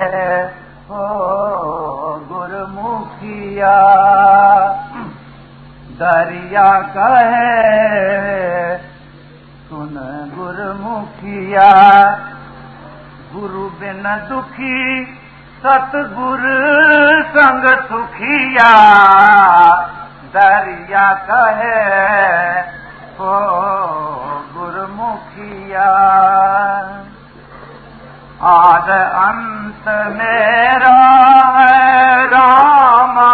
ہو گرمکھیا دریا کہے سن گرمکھیا گرو بن دکھی ست گر سنگ سکھیا دریا کہے ہو گرمکھیا آد انت میرا ہے راما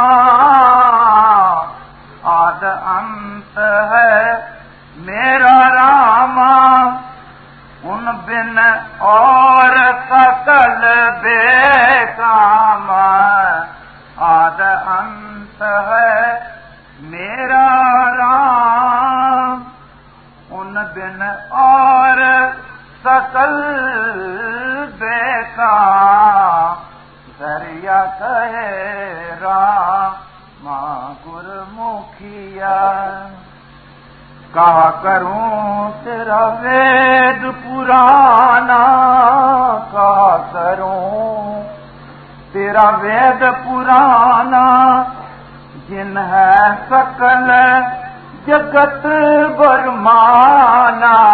آد انت ہے میرا راما ان بن اور سکل بے کام آد انت ہے میرا رام ان بن اور سکل بے کام دریا کہے رام گرمکھیا کہا کروں تیرا وید پرانا کہا کروں تیرا وید پرانا جن ہے سکل جگت برمانا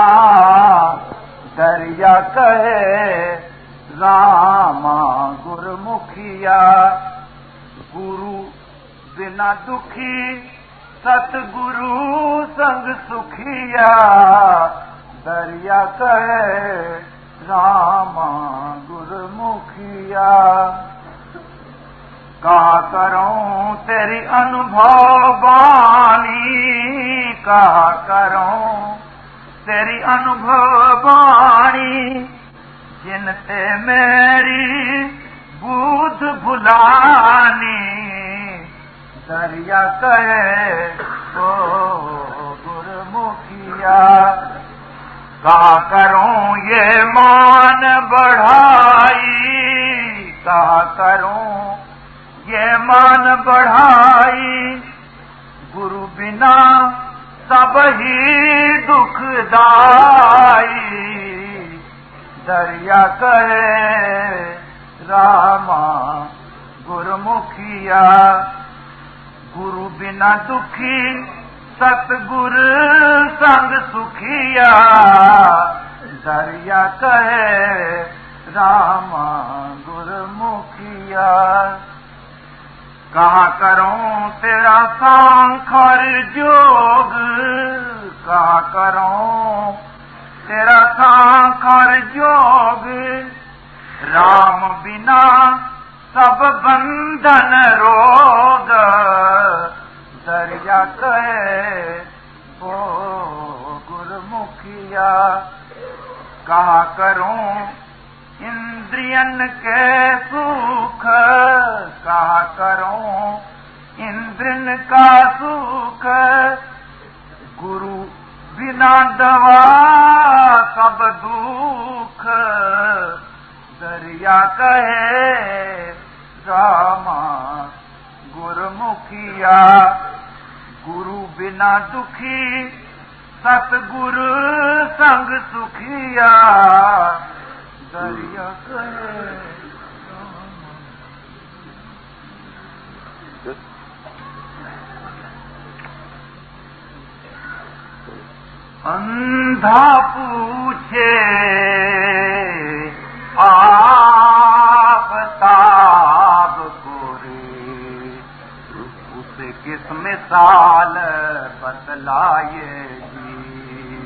دریا کہے راما گرمکھیا گرو بنا دکھی ست گرو سنگ سکھیا دریا کہے راما گرمکھیا کہا کروں تیری انبھو بانی کہا کروں تیری انبھو بانی جن تے میری بودھ بھلانی دریا کہے او گرمکھیا کہا کروں یہ مان بڑھائی کہا کروں یہ مان بڑھائی گرو بنا سب ہی دکھ دائی دریا کہے راما گرمکھیا گرو بنا دکھی ست گر سنگ سکھیا دریا کہے راما گرمکھیا کہا کروں تیرا سانکھر جوگ کہا کروں تیرا سانکھر جوگ رام بنا سب بندھن روگ دریا کہے او گرمکھیا کہا کروں اندرین کے سکھ کہا کروں اندرن کا سکھ گرو بنا دوا سب دکھ دریا کہے راما گرمکھیا گرو بنا دکھی ست گر سنگ سکھیا دریا کہے اندھا پوچھے آفتاب کو رے اسے کس مثال بتلائے گی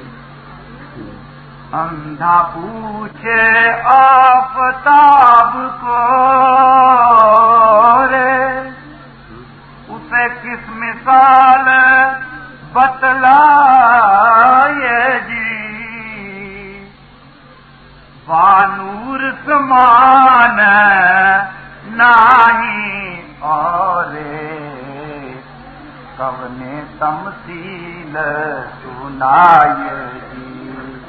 اندھا پوچھے آفتاب کو رے اسے کس مثال بتلائے جی بانور سمان نہیں اور کون تمثیل سنائے جی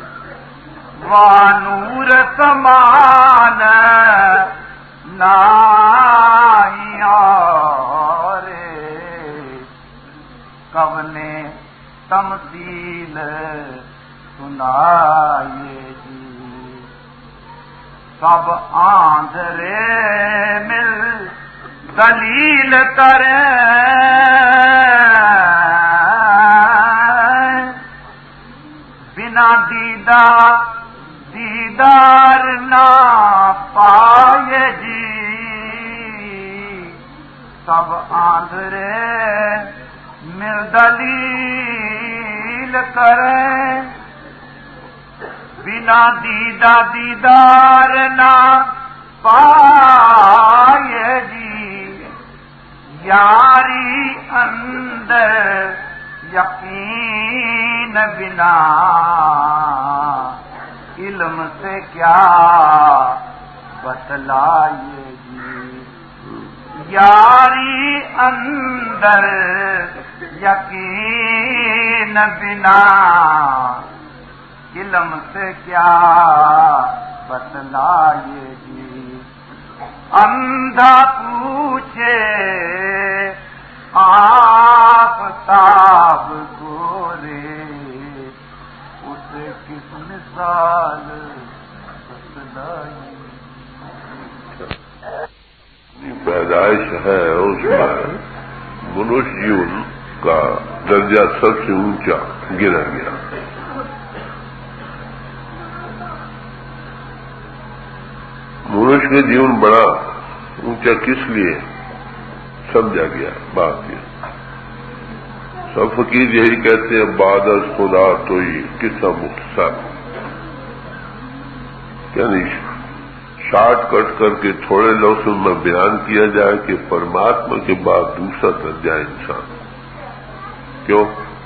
بانور سمان نہیں اور کون تمثیل سنائے جی سب آندھ آدھرے مل دلیل کرے بنا دیدار نہ پائے جی سب آندھرے مل دلیل کرے بنا دیدار نہ پائے جی یاری اندر یقین بنا علم سے کیا بتلائیے جی یاری اندر یقین بنا علم سے کیا بتلائیے جی اندھا پوچھے آفتاب گورے اسے کس مثال بتلائیے پیدائش ہے اس میں منوش جیون کا درجہ سب سے اونچا گرا گیا. منوش کا جیون بڑا اونچا کس لیے سمجھا گیا بات یہ سب فقیر یہی کہتے ہیں بعد از خدا تو یہ قصہ مختصر یعنی شارٹ کٹ کر کے تھوڑے لفظوں میں بیان کیا جائے کہ پرماتما کے بعد دوسرا درجہ انسان. کیوں؟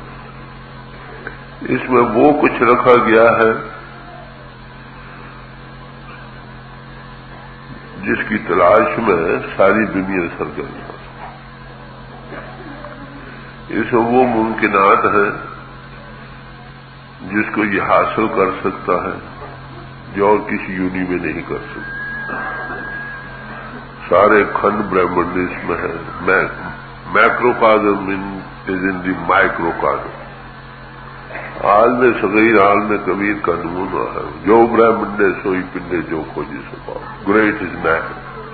اس میں وہ کچھ رکھا گیا ہے جس کی تلاش میں ساری دنیا سرگرم ہے. اس میں وہ ممکنات ہیں جس کو یہ حاصل کر سکتا ہے جو اور کسی یونی میں نہیں کر سکتا. سارے کھنڈ برہمنڈ اس میں ہے. میکروکازم از ان دی مائکروکازم. عالم صغیر عالم کبیر کا نمونہ ہے. جو برہمنڈے سوئی پنڈے جو کھوجی سو پاؤ. گریٹ از مین.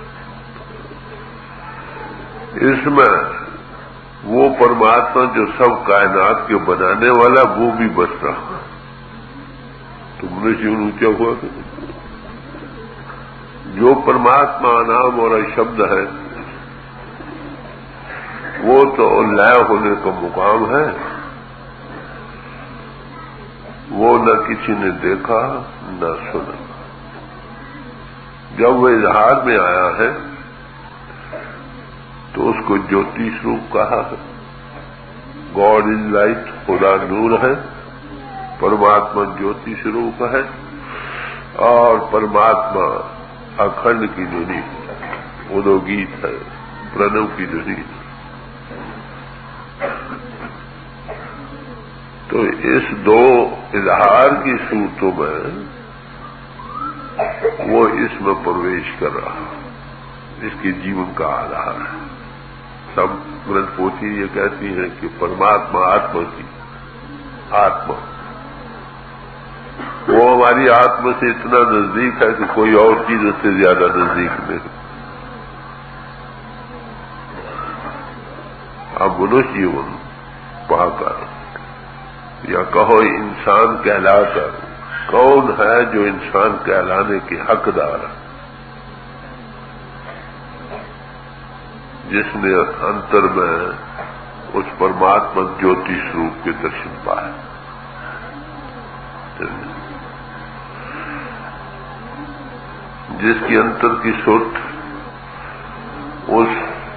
اس میں وہ پرماتما جو سب کائنات کے بنانے والا وہ بھی بس رہا. تم نے جیون اونچا ہوا کہ جو پرماتما نام اور شبد ہے وہ تو لائے ہونے کا مقام ہے. وہ نہ کسی نے دیکھا نہ سنا. جب وہ اظہار میں آیا ہے تو اس کو جوتی سوروپ کہا ہے. God is light. خدا نور ہے. پرماتما جوتی سوروپ ہے اور پرماتما اکھنڈ کی دھنی ادوگیت ہے. پرنو کی دھنی. تو اس دو اظہار کی صورتوں میں وہ اس میں پرویش کر رہا. اس کے جیون کا آدھار ہے. سب گرنتھ پوتھی یہ کہتی ہیں کہ پرماتما آتما کی آتما وہ ہماری آتما سے اتنا نزدیک ہے کہ کوئی اور چیز اس سے زیادہ نزدیک نہیں. اب منوش جیون پا کر یا کہو انسان کہلا کر کون ہے جو انسان کہلانے کے حقدار ہے؟ جس نے انتر میں اس پرماتما جوتی سوروپ کے درشن پائے. جس کی انتر کی سرت اس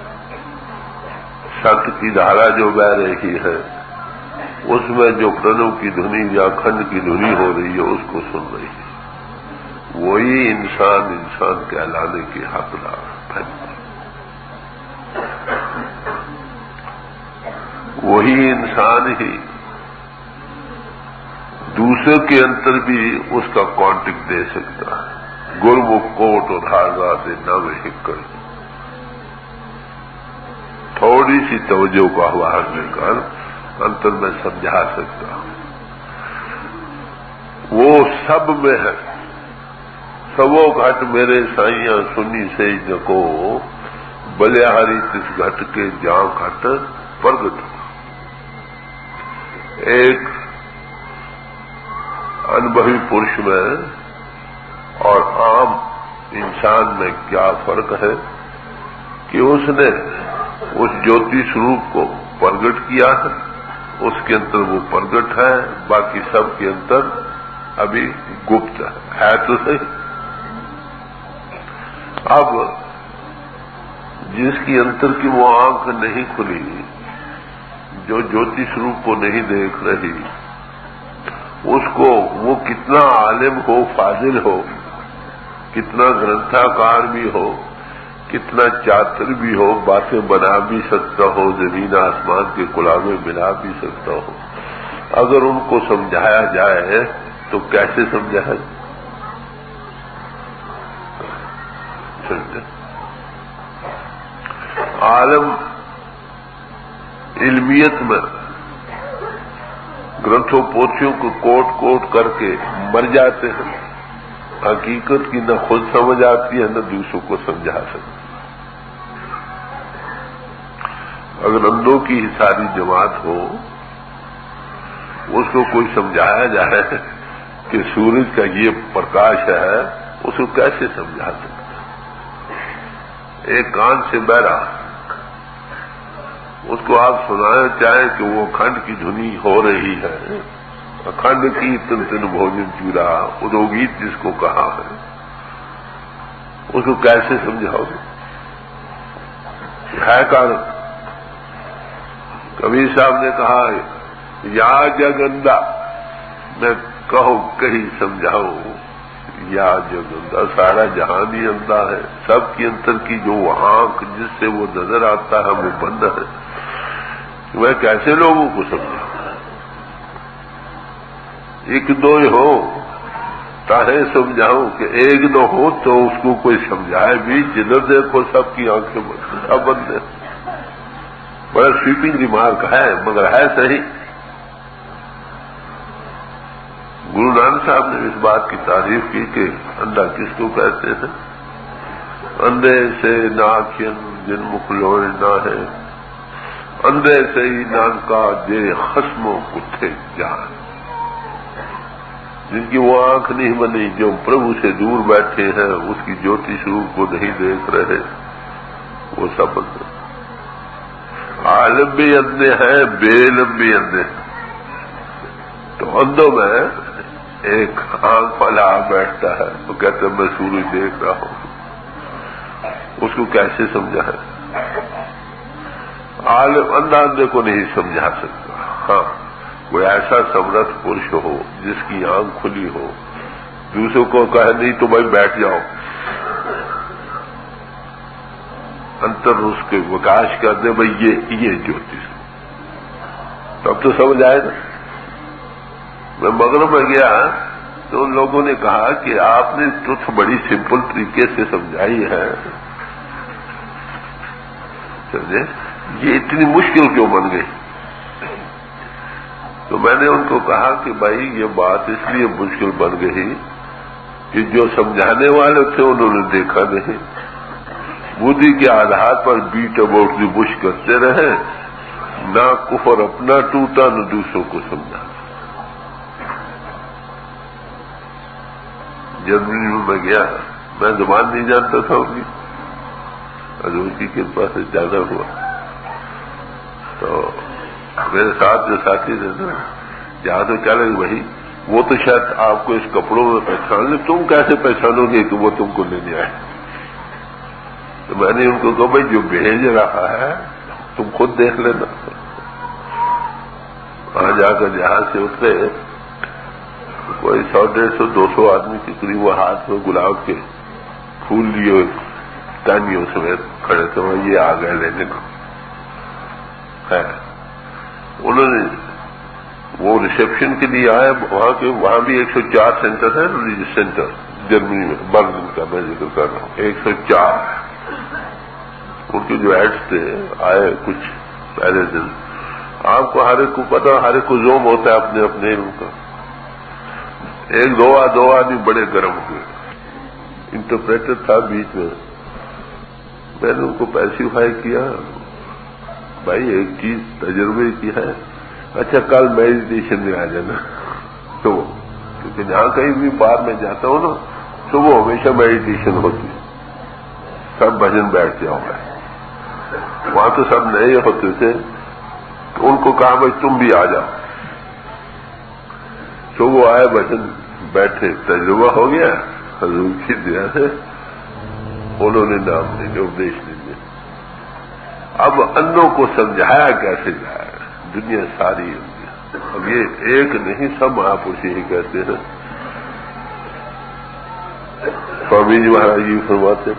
ست کی دھارا جو بہ رہی ہے اس میں جو پرنو کی دھنی یا کھنڈ کی دھنی ہو رہی ہے اس کو سن رہی ہے. وہی انسان کہلانے کے حقدار ہے. وہی انسان ہی دوسرے کے اندر بھی اس کا کانٹیکٹ دے سکتا ہے. گرمکھ کوٹ اور ہارگاہ نام ہکڑ. تھوڑی سی توجہ کو آواز لے کر انتر میں سمجھا سکتا ہوں. وہ سب میں ہے. سبو گھٹ میرے سائیاں سنی سے جکو بلیہاری تس گھٹ کے جہاں گھٹ پرگٹ. ایک انبھوی پرش میں اور عام انسان میں کیا فرق ہے کہ اس نے اس جوتی سوروپ کو پرگٹ کیا ہے، اس کے اندر وہ پرگٹ ہے، باقی سب کے اندر ابھی گپت ہے تو صحیح. اب جس کی اندر کی وہ آنکھ نہیں کھلی، جو جوتی سوروپ کو نہیں دیکھ رہی، اس کو وہ کتنا عالم ہو، فاضل ہو، کتنا گرنتھاکار بھی ہو، کتنا چاتر بھی ہو، باتیں بنا بھی سکتا ہو، زمین آسمان کے کلامیں ملا بھی سکتا ہو، اگر ان کو سمجھایا جائے تو کیسے سمجھایا جائے؟ عالم علمیت میں گرنتھوں پوتھیوں کو کوٹ کوٹ کر کے مر جاتے ہیں، حقیقت کی نہ خود سمجھ آتی ہے نہ دوسروں کو سمجھا سکتے. اگر اندھوں کی ہی ساری جماعت ہو، اس کو کوئی سمجھایا جائے کہ سورج کا یہ پرکاش ہے، اس کو کیسے سمجھا سکتے؟ ایک کان سے بہرا، اس کو آپ سنانا چاہیں کہ وہ اکھنڈ کی دھنی ہو رہی ہے، اکھنڈ کی تن تن بھوجن چورا، ادوگیت جس کو کہا ہے، اس کو کیسے سمجھاؤ گے؟ ہے کارن. کبیر صاحب نے کہا یا جگندہ، میں کہو کہیں سمجھاؤں، یا جگندہ، سارا جہان ہی اندھا ہے، سب کی اندر کی جو آنکھ جس سے وہ نظر آتا ہے وہ بند ہے، میں کیسے لوگوں کو سمجھاؤں؟ ایک دو ہو تاہیں سمجھاؤں کہ ایک دو ہو تو اس کو کوئی سمجھائے بھی، جدھر دیکھو سب کی آنکھیں بند ہیں. بڑا سویپنگ ریمارک ہے مگر ہے صحیح. گرو نانک صاحب نے اس بات کی تعریف کی کہ اندھا کس کو کہتے ہیں؟ اندھے سے ناکھین جن مکھ لوئے نہ ہے، اندھے سے ہی نانکا دے خصموں کتھے جان. جن کی وہ آنکھ نہیں بنی، جو پربھو سے دور بیٹھے ہیں، اس کی جوتی سوروپ کو نہیں دیکھ رہے، وہ سب اندھے. عالم بھی اندھے ہیں، بے علم بھی اندھے ہیں. تو اندھوں میں ایک آنکھ والا آ بیٹھتا ہے، وہ کہتے ہیں میں سورج دیکھ رہا ہوں، اس کو کیسے سمجھا ہے؟ عالم اندھا اندھے کو نہیں سمجھا سکتا. ہاں، کوئی ایسا سمرتھ پرش ہو جس کی آنکھ کھلی ہو، دوسروں کو کہے نہیں تو بھائی بیٹھ جاؤ، انتر اس کے وکاش کر دے، بھائی یہ جوتش، تب تو سمجھ آئے نا. میں مغرب میں گیا تو ان لوگوں نے کہا کہ آپ نے ٹروتھ بڑی سمپل طریقے سے سمجھائی ہے، سمجھے، یہ اتنی مشکل کیوں بن گئی؟ تو میں نے ان کو کہا کہ بھائی یہ بات اس لیے مشکل بن گئی کہ جو سمجھانے والے تھے انہوں نے دیکھا نہیں، بدھی کے آدھار پر بیٹ اباؤٹ دی بش کرتے رہے، نہ کفر اپنا ٹوٹا نہ دوسروں کو سمجھا. جرمنی میں گیا، میں زبان نہیں جانتا تھا ان کی، حضور کی کرپا سے جانا ہوا. تو میرے ساتھ جو ساتھی تھے نا، جہاں تو چلے وہی، وہ تو شاید آپ کو اس کپڑوں میں پہچان لیں، تم کیسے پہچانو گے کہ وہ تم کو لینے آئے؟ تو میں نے ان کو کہا بھائی جو بھیج رہا ہے تم خود دیکھ لینا. وہاں جا کر جہاز سے اترے، کوئی 100 150 200 آدمی کے قریب وہ ہاتھ میں گلاب کے پھول لیے ٹانیوں سمیت کھڑے تھے، یہ آ گئے لینے کو. انہوں نے وہ ریسپشن کے لیے آئے، وہاں بھی 104 سینٹر ہے، ریلیجس سینٹر جرمنی میں، برلن کا میں ذکر کر رہا ہوں، 104. ان کے جو ایڈس تھے آئے کچھ پہلے دن. آپ کو ہر ایک کو پتا، ہر ایک کو زوم ہوتا ہے اپنے اپنے علم کا. ایک دو آدمی بڑے گرم ہوئے، انٹرپریٹر تھا بیچ میں نے ان کو پیسیفائی کیا، بھائی ایک چیز تجربے کی ہے، اچھا کل میڈیٹیشن میں آ جانا صبح، کیونکہ جہاں کہیں بھی باہر میں جاتا ہوں نا صبح ہمیشہ میڈیٹیشن ہوتی ہے، سب بھجن بیٹھ جاؤ گے، وہاں تو سب نئے ہوتے تھے، تو ان کو کہا بھائی تم بھی آ جاؤ، صبح آئے بھجن بیٹھے، تجربہ ہو گیا حضور کی دیا سے، انہوں نے نام لے لیا، اپدیش لے لیا۔ اب اندھوں کو سمجھایا کیسے جائے، دنیا ساری ہے، اب یہ ایک نہیں سب آپ اسے ہی کہتے ہیں۔ سوامی جی مہاراج جی فرماتے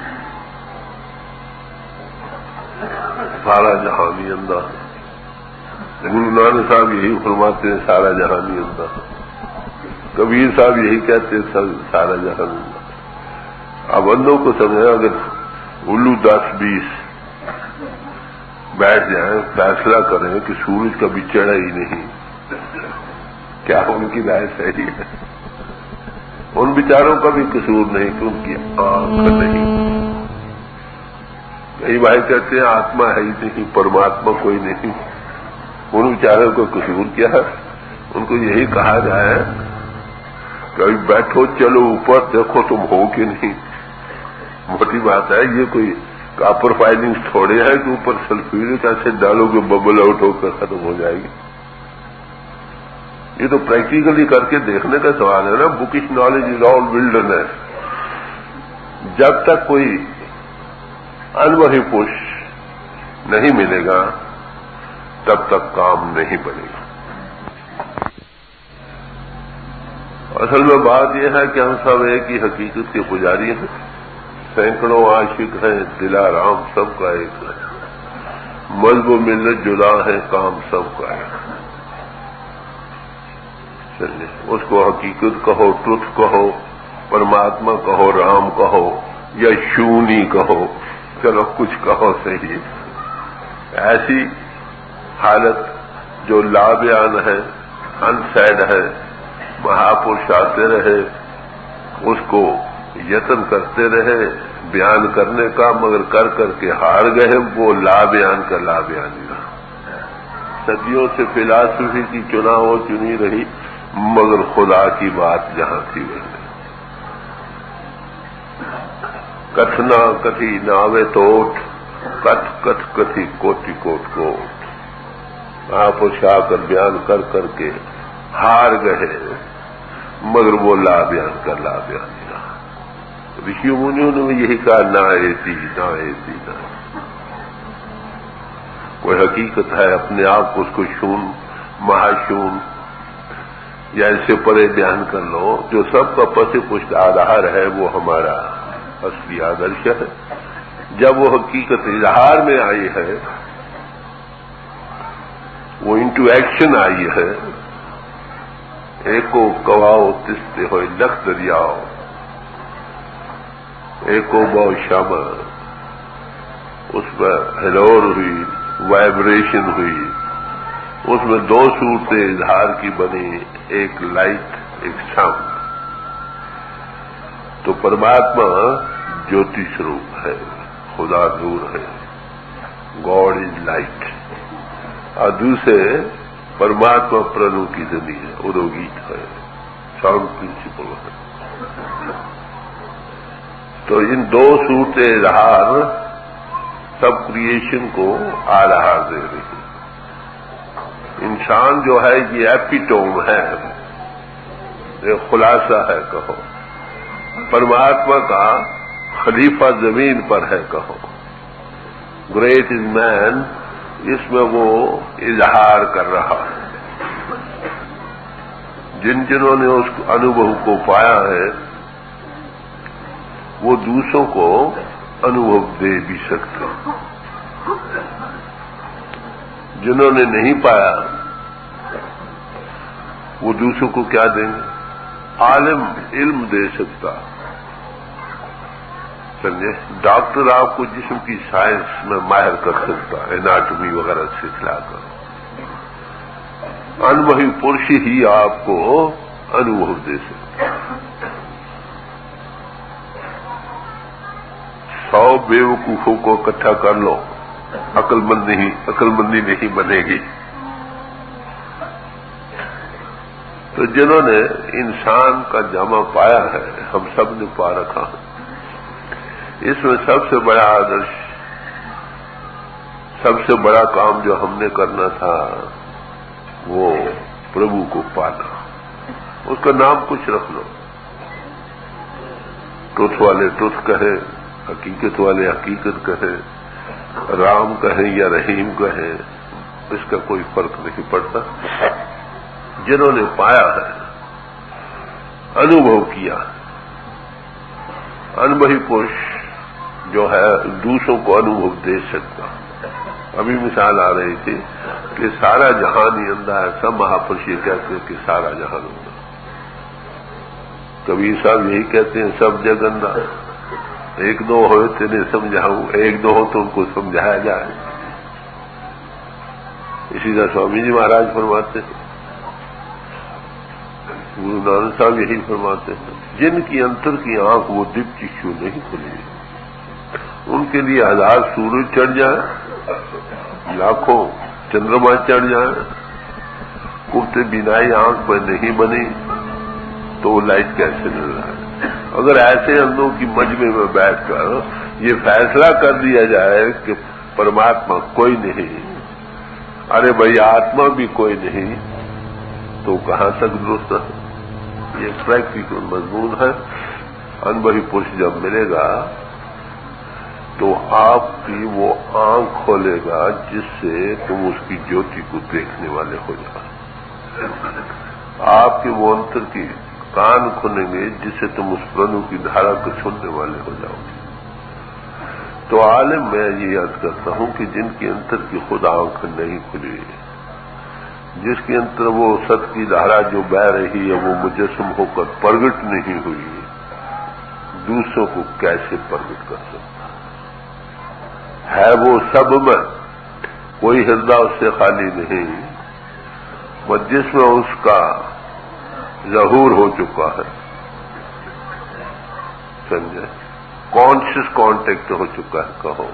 سارا جہانی اندھا، گرو نانک صاحب یہی فرماتے ہیں سارا جہانی اندھا، کبیر صاحب یہی کہتے ہیں سارا جہان اندھا۔ اب اندھوں کو سمجھا، اگر الو 10-20 بیٹھ جائیں فیصلہ کریں کہ سورج کبھی چڑھا ہی نہیں، کیا ان کی رائے صحیح ہے؟ ان بیچاروں کا بھی قصور نہیں کہ ان کی آنکھ نہیں۔ کئی بھائی کہتے ہیں آتما ہے ہی نہیں، پرماتما کوئی نہیں، ان بیچاروں کو قصور کیا ہے؟ ان کو یہی کہا جائے کہ ابھی بیٹھو چلو اوپر دیکھو تم ہو کہ نہیں۔ موٹی بات ہے، یہ کوئی کاپر فائلنگ تھوڑے ہے کہ اوپر سلفیورک ایسڈ ڈالو گے ببل آؤٹ ہو کر ختم ہو جائے گی۔ یہ تو پریکٹیکلی کر کے دیکھنے کا سوال ہے نا۔ بکش نالج از آل ولڈرنیس، جب تک کوئی انوہی پش نہیں ملے گا تب تک کام نہیں بنے گا۔ اصل میں بات یہ ہے کہ ہم سب ایک ہی حقیقت کے پجاری ہیں، سینکڑوں عاشق ہیں، دلارام سب کا ایک ہے، مذہب و ملت جدا ہے، کام سب کا ہے۔ چلیے اس کو حقیقت کہو، ٹروتھ کہو، پرماتما کہو، رام کہو یا شونی کہو، چلو کچھ کہو صحیح۔ ایسی حالت جو لا بیان ہے، انسیڈ ہے، مہاپرش آتے رہے، اس کو یتن کرتے رہے بیان کرنے کا، مگر کر کر کے ہار گئے، وہ لا بیان کا لا بیان ہی رہا۔ صدیوں سے فلاسفی کی چنی رہی، مگر خدا کی بات جہاں تھی وہی۔ کتنا کتھی ناوے توٹ، کتھ کتھ کتھی کوٹی کوٹ کوٹ، مہاپرش آ کر بیان کر کر کے ہار گئے، مگر وہ لا بیان کا لا بیان ہی رہا۔ رشی منیوں نے بھی یہی کہا، نہ ایسی نہ ایسی نہ ایسی۔ کوئی حقیقت ہے اپنے آپ کو اس کو شون مہاشون یا ایسے پرے بیان کر لو، جو سب کا پس پشت آدھار ہے، وہ ہمارا اصلی آدرش ہے۔ جب وہ حقیقت اظہار میں آئی ہے، وہ انٹو ایکشن آئی ہے، ایکو کواؤ تستے ہوئے لکھ دریاؤ، ایکو باؤ شامہ، اس میں ہلور ہوئی، وائبریشن ہوئی، اس میں دو صورتیں اظہار کی بنی، ایک لائٹ ایک ساؤنڈ۔ تو پرماتما جوتی سوروپ ہے، خدا نور ہے، گاڈ از لائٹ، اور دوسرے پرماتما پرنو کی زمین ہے، ادوگیت ہے، ساؤنڈ پرنسپل ہے۔ تو ان دو صورت اظہار سب کریشن کو آدھار دے رہی ہے۔ انسان جو ہے یہ ایپیٹوم ہے، یہ خلاصہ ہے کہو، پرماتما کا خلیفہ زمین پر ہے کہو، گریٹ از مین، اس میں وہ اظہار کر رہا ہے۔ جنہوں نے اس انوبھو کو پایا ہے وہ دوسروں کو انوبھو دے بھی سکتے، جنہوں نے نہیں پایا وہ دوسروں کو کیا دیں گے؟ عالم علم دے سکتا، سمجھے؟ ڈاکٹر آپ کو جسم کی سائنس میں ماہر کر سکتا، اناٹمی وغیرہ سکھلا کر، انوہی پرش ہی آپ کو انوبھو دے سکتا۔ 100 बेवकूफों को इकट्ठा कर लो, अक्लमंदी नहीं बनेगी। तो जिन्होंने इंसान का जामा पाया है, हम सब ने पा रखा है। इसमें सबसे बड़ा आदर्श, सबसे बड़ा काम जो हमने करना था वो प्रभु को पाना। उसका नाम कुछ रख लो, ट्रुथ वाले ट्रुथ कहे, हकीकत वाले हकीकत कहे, राम कहें या रहीम कहें, इसका कोई फर्क नहीं पड़ता। जिन्होंने पाया है, अनुभव किया, अनुभवी पुरुष जो है दूसरों को अनुभव दे सकता। अभी मिसाल आ रही थी कि सारा जहान ही अंधा है। सब महापुरुष ये कहते हैं कि सारा जहान अंधा। कबीर साहब यही कहते हैं सब जग अंधा। एक दो हो तेने समझाऊं, एक दो हो तो उनको समझाया जाए। इसी तरह स्वामी जी महाराज फरमाते हैं, गुरु नानक साहब यही फरमाते हैं, जिनकी अंतर की आंख वो दिव्य चक्षु नहीं खुली, उनके लिए 1000 सूरज चढ़ जाए, लाखों चंद्रमा चढ़ जाए, कुफ्ते बिनाई आंख पर नहीं बनी तो वो लाइट कैसे मिल रहा है। अगर ऐसे अंधों की मजमे में बैठकर ये फैसला कर दिया जाए कि परमात्मा कोई नहीं, अरे भाई आत्मा भी कोई नहीं, तो कहां तक दुरुस्त है। ये प्रैक्टिकल मजमून है। अनुभवी पुरुष जब मिलेगा तो आपकी वो आंख खोलेगा जिससे तुम उसकी ज्योति को देखने वाले हो जाओ। आपके वो अंतर की कान खुलेंगे जिससे तुम उस प्रभु की धारा को सुनने वाले हो जाओ। तो आलिम मैं ये याद करता हूं कि जिनकी अंतर की खुद आंख नहीं खुली, जिसके अंतर वो सत की धारा जो बह रही है वो मुजस्सम होकर प्रगट नहीं हुई, दूसरों को कैसे प्रगट कर सकता है। वो सब में, कोई हृदय उससे खाली नहीं, बस जिसमें उसका ज़हूर हो चुका है, समझे, कॉन्शियस कांटेक्ट हो चुका है। कहो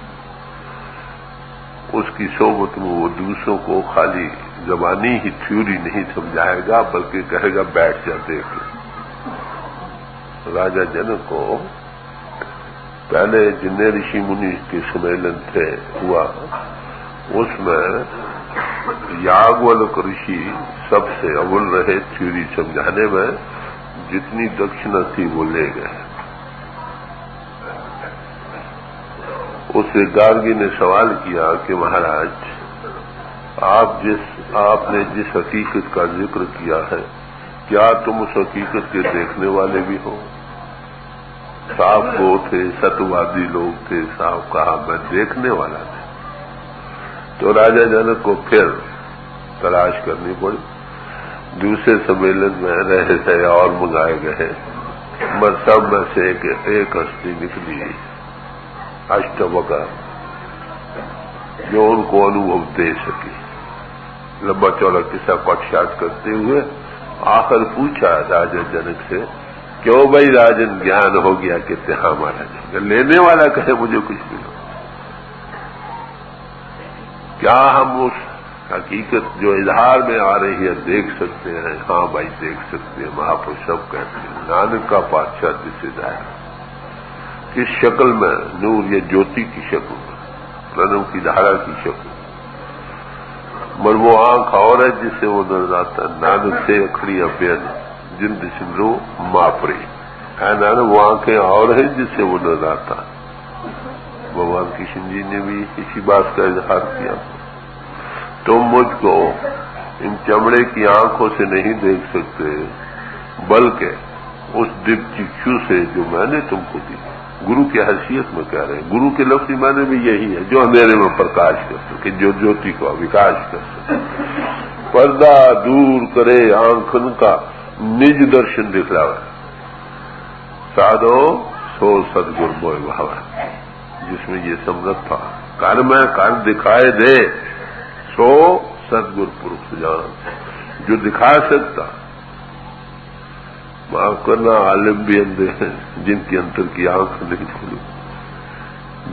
उसकी सोबत में वो दूसरों को खाली जबानी ही थ्योरी नहीं समझाएगा, बल्कि कहेगा बैठ जा देख ले। राजा जनक को पहले जितने ऋषि मुनि के सम्मेलन थे हुआ, उसमें याज्ञवल्क्य ऋषि सबसे अव्वल रहे थ्योरी समझाने में। जितनी दक्षिणा थी वो ले गए। उससे गार्गी ने सवाल किया कि महाराज आपने जिस हकीकत का जिक्र किया है, क्या तुम उस हकीकत के देखने वाले भी हो? साहब वो थे, सत्यवादी लोग थे। साहब कहा मैं देखने वाला था। तो राजा जनक को फिर तलाश करनी पड़ी। दूसरे सम्मेलन में रहे और मंगाए गए, मगर सब में से एक हस्ती निकली, अष्टवक्र, जो उनको अनुभव दे सकी। लंबा चौड़ा किस्सा कटशाट करते हुए आखिर पूछा राजा जनक से, क्यों भाई राजन ज्ञान हो गया? कहते हाँ महाराज। लेने वाला कहे मुझे कुछ मिलो। क्या हम उस हकीकत जो इजहार में आ रही है देख सकते हैं? हाँ भाई देख सकते हैं। महापुरुष सब कहते हैं, नानक का पातशाह दिसे जाए किस शक्ल में? नूर ये ज्योति की शक्ल में, प्रणव की धारा की शक्ल। मगर वो आंख और है जिससे वो नजर आता है। नानक से अखड़ी अभ्यन जिंद सिंधु मापरी है। नानक वो आंखें और है जिससे वो नजर आता है। भगवान कृष्ण जी ने भी इसी बात का इजहार किया, तुम मुझको इन चमड़े की आंखों से नहीं देख सकते, बल्कि उस दिव्य चक्षु से जो मैंने तुमको दी। गुरु की हैसियत में कह रहे हैं। गुरु के लफ्ज़ माने भी यही है, जो अंधेरे में प्रकाश कर सके, जो ज्योति को विकास कर सके, पर्दा दूर करे आंखन का निज दर्शन दिखलावे, साधो सो सदगुरु मोय भावा। जिसमें ये समर्थ था, कर में कर दिखाए दे, सो सदगुरु पुरुष जान, जो दिखा सकता। माफ करना, आलिम भी अंधे हैं जिनकी अंतर की आंख नहीं खुली।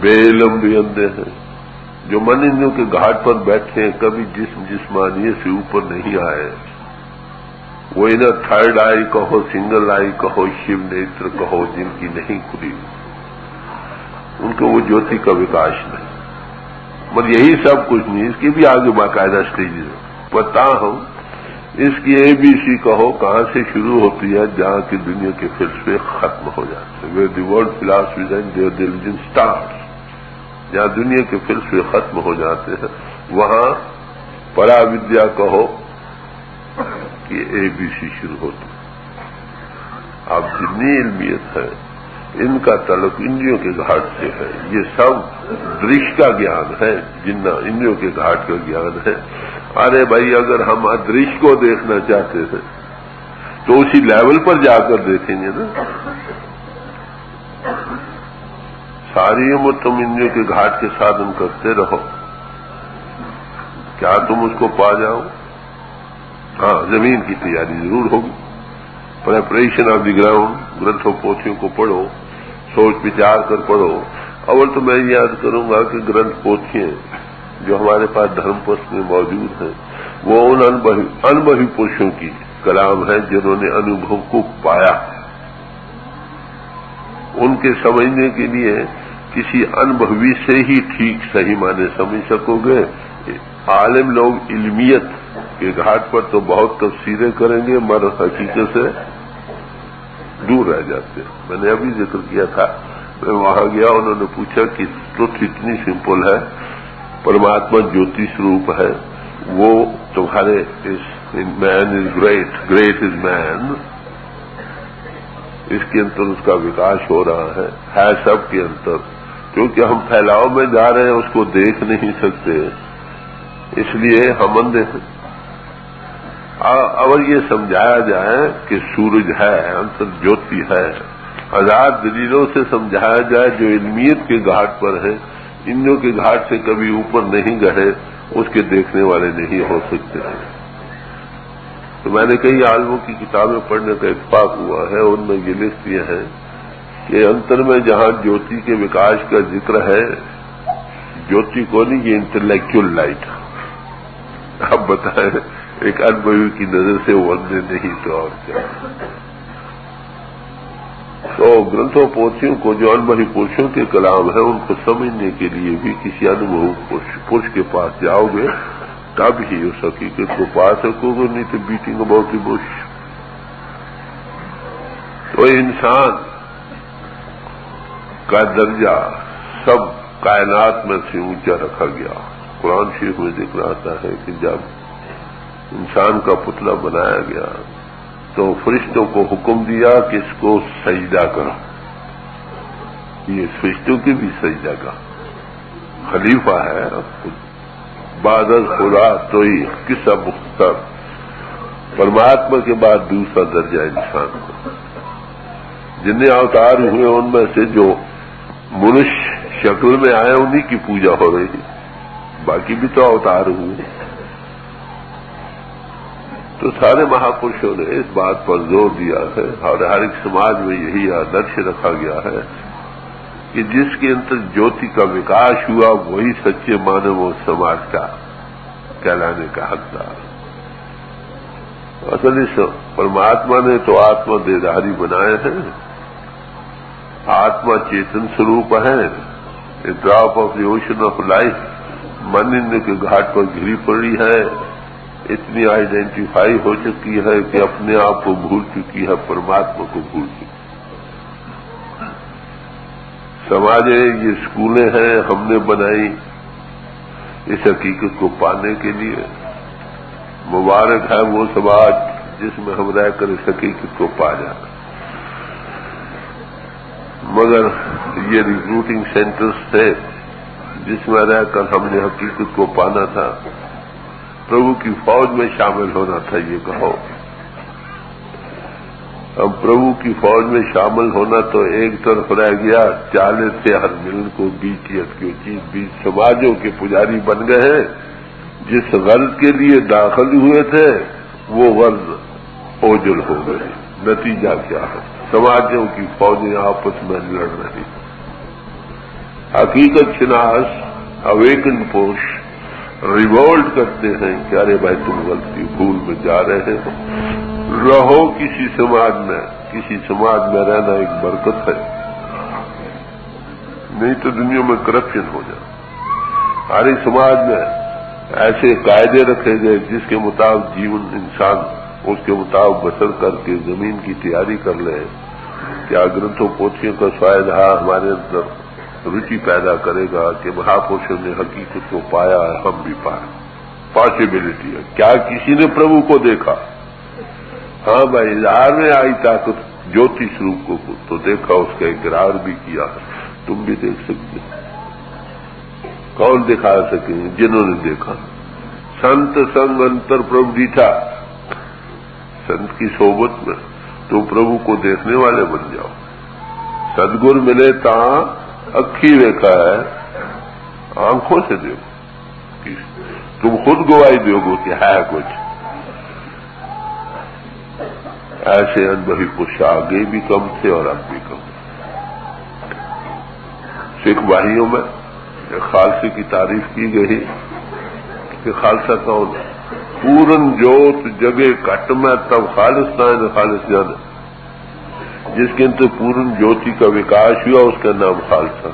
بے علم بھی اندھے ہیں، جو من انجوں کے گھاٹ پر بیٹھے ہیں، کبھی جسمانیت سے اوپر نہیں آئے، وہ انہیں تھرڈ آئی کہو، سنگل آئی کہو، شیو نیتر کہو، جن کی نہیں کھلی، ان کو وہ جوتی کا وکاش نہیں۔ مگر یہی سب کچھ نہیں، اس کی بھی آگے باقاعدہ اسٹیجز بتا ہوں۔ اس کی اے بی سی کہو کہاں سے شروع ہوتی ہے، جہاں کی دنیا کے فلسفے ختم ہو جاتے ہیں، where the world philosophies and their religion starts, جہاں دنیا کے فلسفے ختم ہو جاتے ہیں، وہاں پرا ودیا کہو کہ اے بی سی شروع ہوتی ہے۔ اب جتنی علمیت ہے ان کا تعلق انڈیوں کے گھاٹ سے ہے، یہ سب درش کا گیان ہے، جن انڈیوں کے گھاٹ کا گیان ہے۔ ارے بھائی، اگر ہم ادرش کو دیکھنا چاہتے تھے تو اسی لیول پر جا کر دیکھیں گے نا۔ ساری عمر تم انڈیوں کے گھاٹ کے سادھن کرتے رہو، کیا تم اس کو پا جاؤ؟ ہاں، زمین کی تیاری ضرور ہوگی، پریپریشن آف دی گراؤنڈ، گرنتھوں پوتھیوں کو پڑھو، سوچ وچار کر پڑھو۔ اول تو میں یاد کروں گا کہ گرنتھ پوتھیاں جو ہمارے پاس دھرم پست میں موجود ہیں، وہ ان انبہی پرشوں کی کلام ہے جنہوں نے انوبھو کو پایا۔ ان کے سمجھنے کے لیے کسی انبھوی سے ہی ٹھیک صحیح معنی سمجھ سکو گے۔ عالم لوگ علمیت کے گھاٹ پر تو بہت تفسیریں کریں گے، مگر حقیقت سے دور رہ جاتے ہیں۔ میں نے ابھی ذکر کیا تھا، میں وہاں گیا، انہوں نے پوچھا کہ ٹروتھ اتنی سمپل ہے، پرماتما جوتی سوروپ ہے، وہ تمہارے مین از گریٹ، گریٹ از مین، اس کے اندر اس کا وکاس ہو رہا ہے سب کے اندر، کیونکہ ہم پھیلاؤ میں جا رہے ہیں، اس کو دیکھ نہیں سکتے، اس لیے ہم اندھے ہیں۔ اگر یہ سمجھایا جائے کہ سورج ہے، انتر جوتی ہے، آزاد دلیلوں سے سمجھایا جائے جو علمیت کے گھاٹ پر ہے، انوں کے گھاٹ سے کبھی اوپر نہیں گئے، اس کے دیکھنے والے نہیں ہو سکتے۔ تو میں نے کئی عالموں کی کتابیں پڑھنے کا اتفاق ہوا ہے، ان میں یہ لکھ دیا ہے کہ انتر میں جہاں جوتی کے وکاس کا ذکر ہے، جوتی کو نہیں، یہ انٹلیکچل لائٹ۔ اب بتائیں، ایک انبہی کی نظر سے وہ اندھے نہیں تو اور کیا۔ تو گرنتھوں پوتھیوں کو جو انبہی پرشوں کے کلام ہے، ان کو سمجھنے کے لیے بھی کسی انبہی پرش کے پاس جاؤ گے تب ہی اس حقیقت کو پا سکو گے، نہیں تو بیٹنگ اباؤٹ دی بش۔ تو انسان کا درجہ سب کائنات میں سے اونچا رکھا گیا۔ قرآن شریف میں ذکر آتا ہے کہ جب انسان کا پتلا بنایا گیا تو فرشتوں کو حکم دیا کہ اس کو سجدہ کرو۔ یہ فرشتوں کی بھی سجدہ کا خلیفہ ہے، بعد از خدا تو ہی قصہ مختصر، پرماتما کے بعد دوسرا درجہ انسان کو۔ جتنے اوتار ہوئے ان میں سے جو منش شکل میں آئے انہی کی پوجا ہو رہی، باقی بھی تو اوتار ہوئے۔ تو سارے مہاپرشوں نے اس بات پر زور دیا ہے، اور ہر ایک سماج میں یہی آدرش رکھا گیا ہے کہ جس کے اندر جوتی کا وکاس ہوا وہی سچے معنی وہ سماج کا کہلانے کا حقدار۔ اصل اس پرماتما نے تو آتما دیداری بنائے ہیں، آتما چیتن سوروپ ہے، a drop of the ocean of life, من ان کے گھاٹ پر گھری پڑی ہے، اتنی آئیڈینٹیفائی ہو چکی ہے کہ اپنے آپ کو بھول چکی ہے، پرماتما کو بھول چکی۔ سماجیں یہ اسکولیں ہیں ہم نے بنائی اس حقیقت کو پانے کے لیے۔ مبارک ہے وہ سماج جس میں ہم رہ کر اس حقیقت کو پا جائیں، مگر یہ ریکروٹنگ سینٹرز تھے جس میں رہ کر ہم نے حقیقت کو پانا تھا، پربھو کی فوج میں شامل ہونا تھا۔ یہ کہو اب پربھو کی فوج میں شامل ہونا تو ایک طرف رہ گیا، چالے تھے ہر ملن کو بیچیت کی چیز، بیچ سماجوں کے پجاری بن گئے ہیں۔ جس غرض کے لیے داخل ہوئے تھے وہ غرض اوجل ہو گئے۔ نتیجہ کیا ہے؟ سماجوں کی فوجیں آپس میں لڑ رہی، حقیقت شناس اویکن پوش ریوولٹ کرتے ہیں کہ ارے بھائی تم غلطی بھول میں جا رہے ہو. رہو کسی سماج میں رہنا ایک برکت ہے، نہیں تو دنیا میں کرپشن ہو جائے. ہمارے سماج میں ایسے قاعدے رکھے گئے جس کے مطابق جیون انسان اس کے مطابق بسر کر کے زمین کی تیاری کر لے. کیا گرنتھوں پوتھیوں کا فائدہ ہمارے اندر روچی پیدا کرے گا کہ مہاپروشوں نے حقیقت کو پایا ہے، ہم بھی پائیں. پاسبلٹی ہے. کیا کسی نے پربھو کو دیکھا؟ ہاں بھائی، اظہار میں آئی طاقت جوتی سوروپ کو تو دیکھا، اس کا اقرار بھی کیا. تم بھی دیکھ سکتے. کون دکھا سکیں؟ جنہوں نے دیکھا. سنت سنگ انتر پربھ ڈیٹھا. سنت کی صحبت میں تو پربھو کو دیکھنے والے بن جاؤ. سدگر ملے تا اکھی دیکھا ہے، آنکھوں سے دیکھو. تم خود گواہی دو گے کہ ہے کچھ. ایسے انبہی پرش آگے بھی کم تھے اور اب بھی کم. سکھ بھائیوں میں خالصے کی تعریف کی گئی کہ خالصہ کون ہے؟ پورن جوت جگے کٹ میں تب خالص نہ خالص جانے. جس کے اندر پورن جوتی کا وکاس ہوا اس کا نام خالصہ.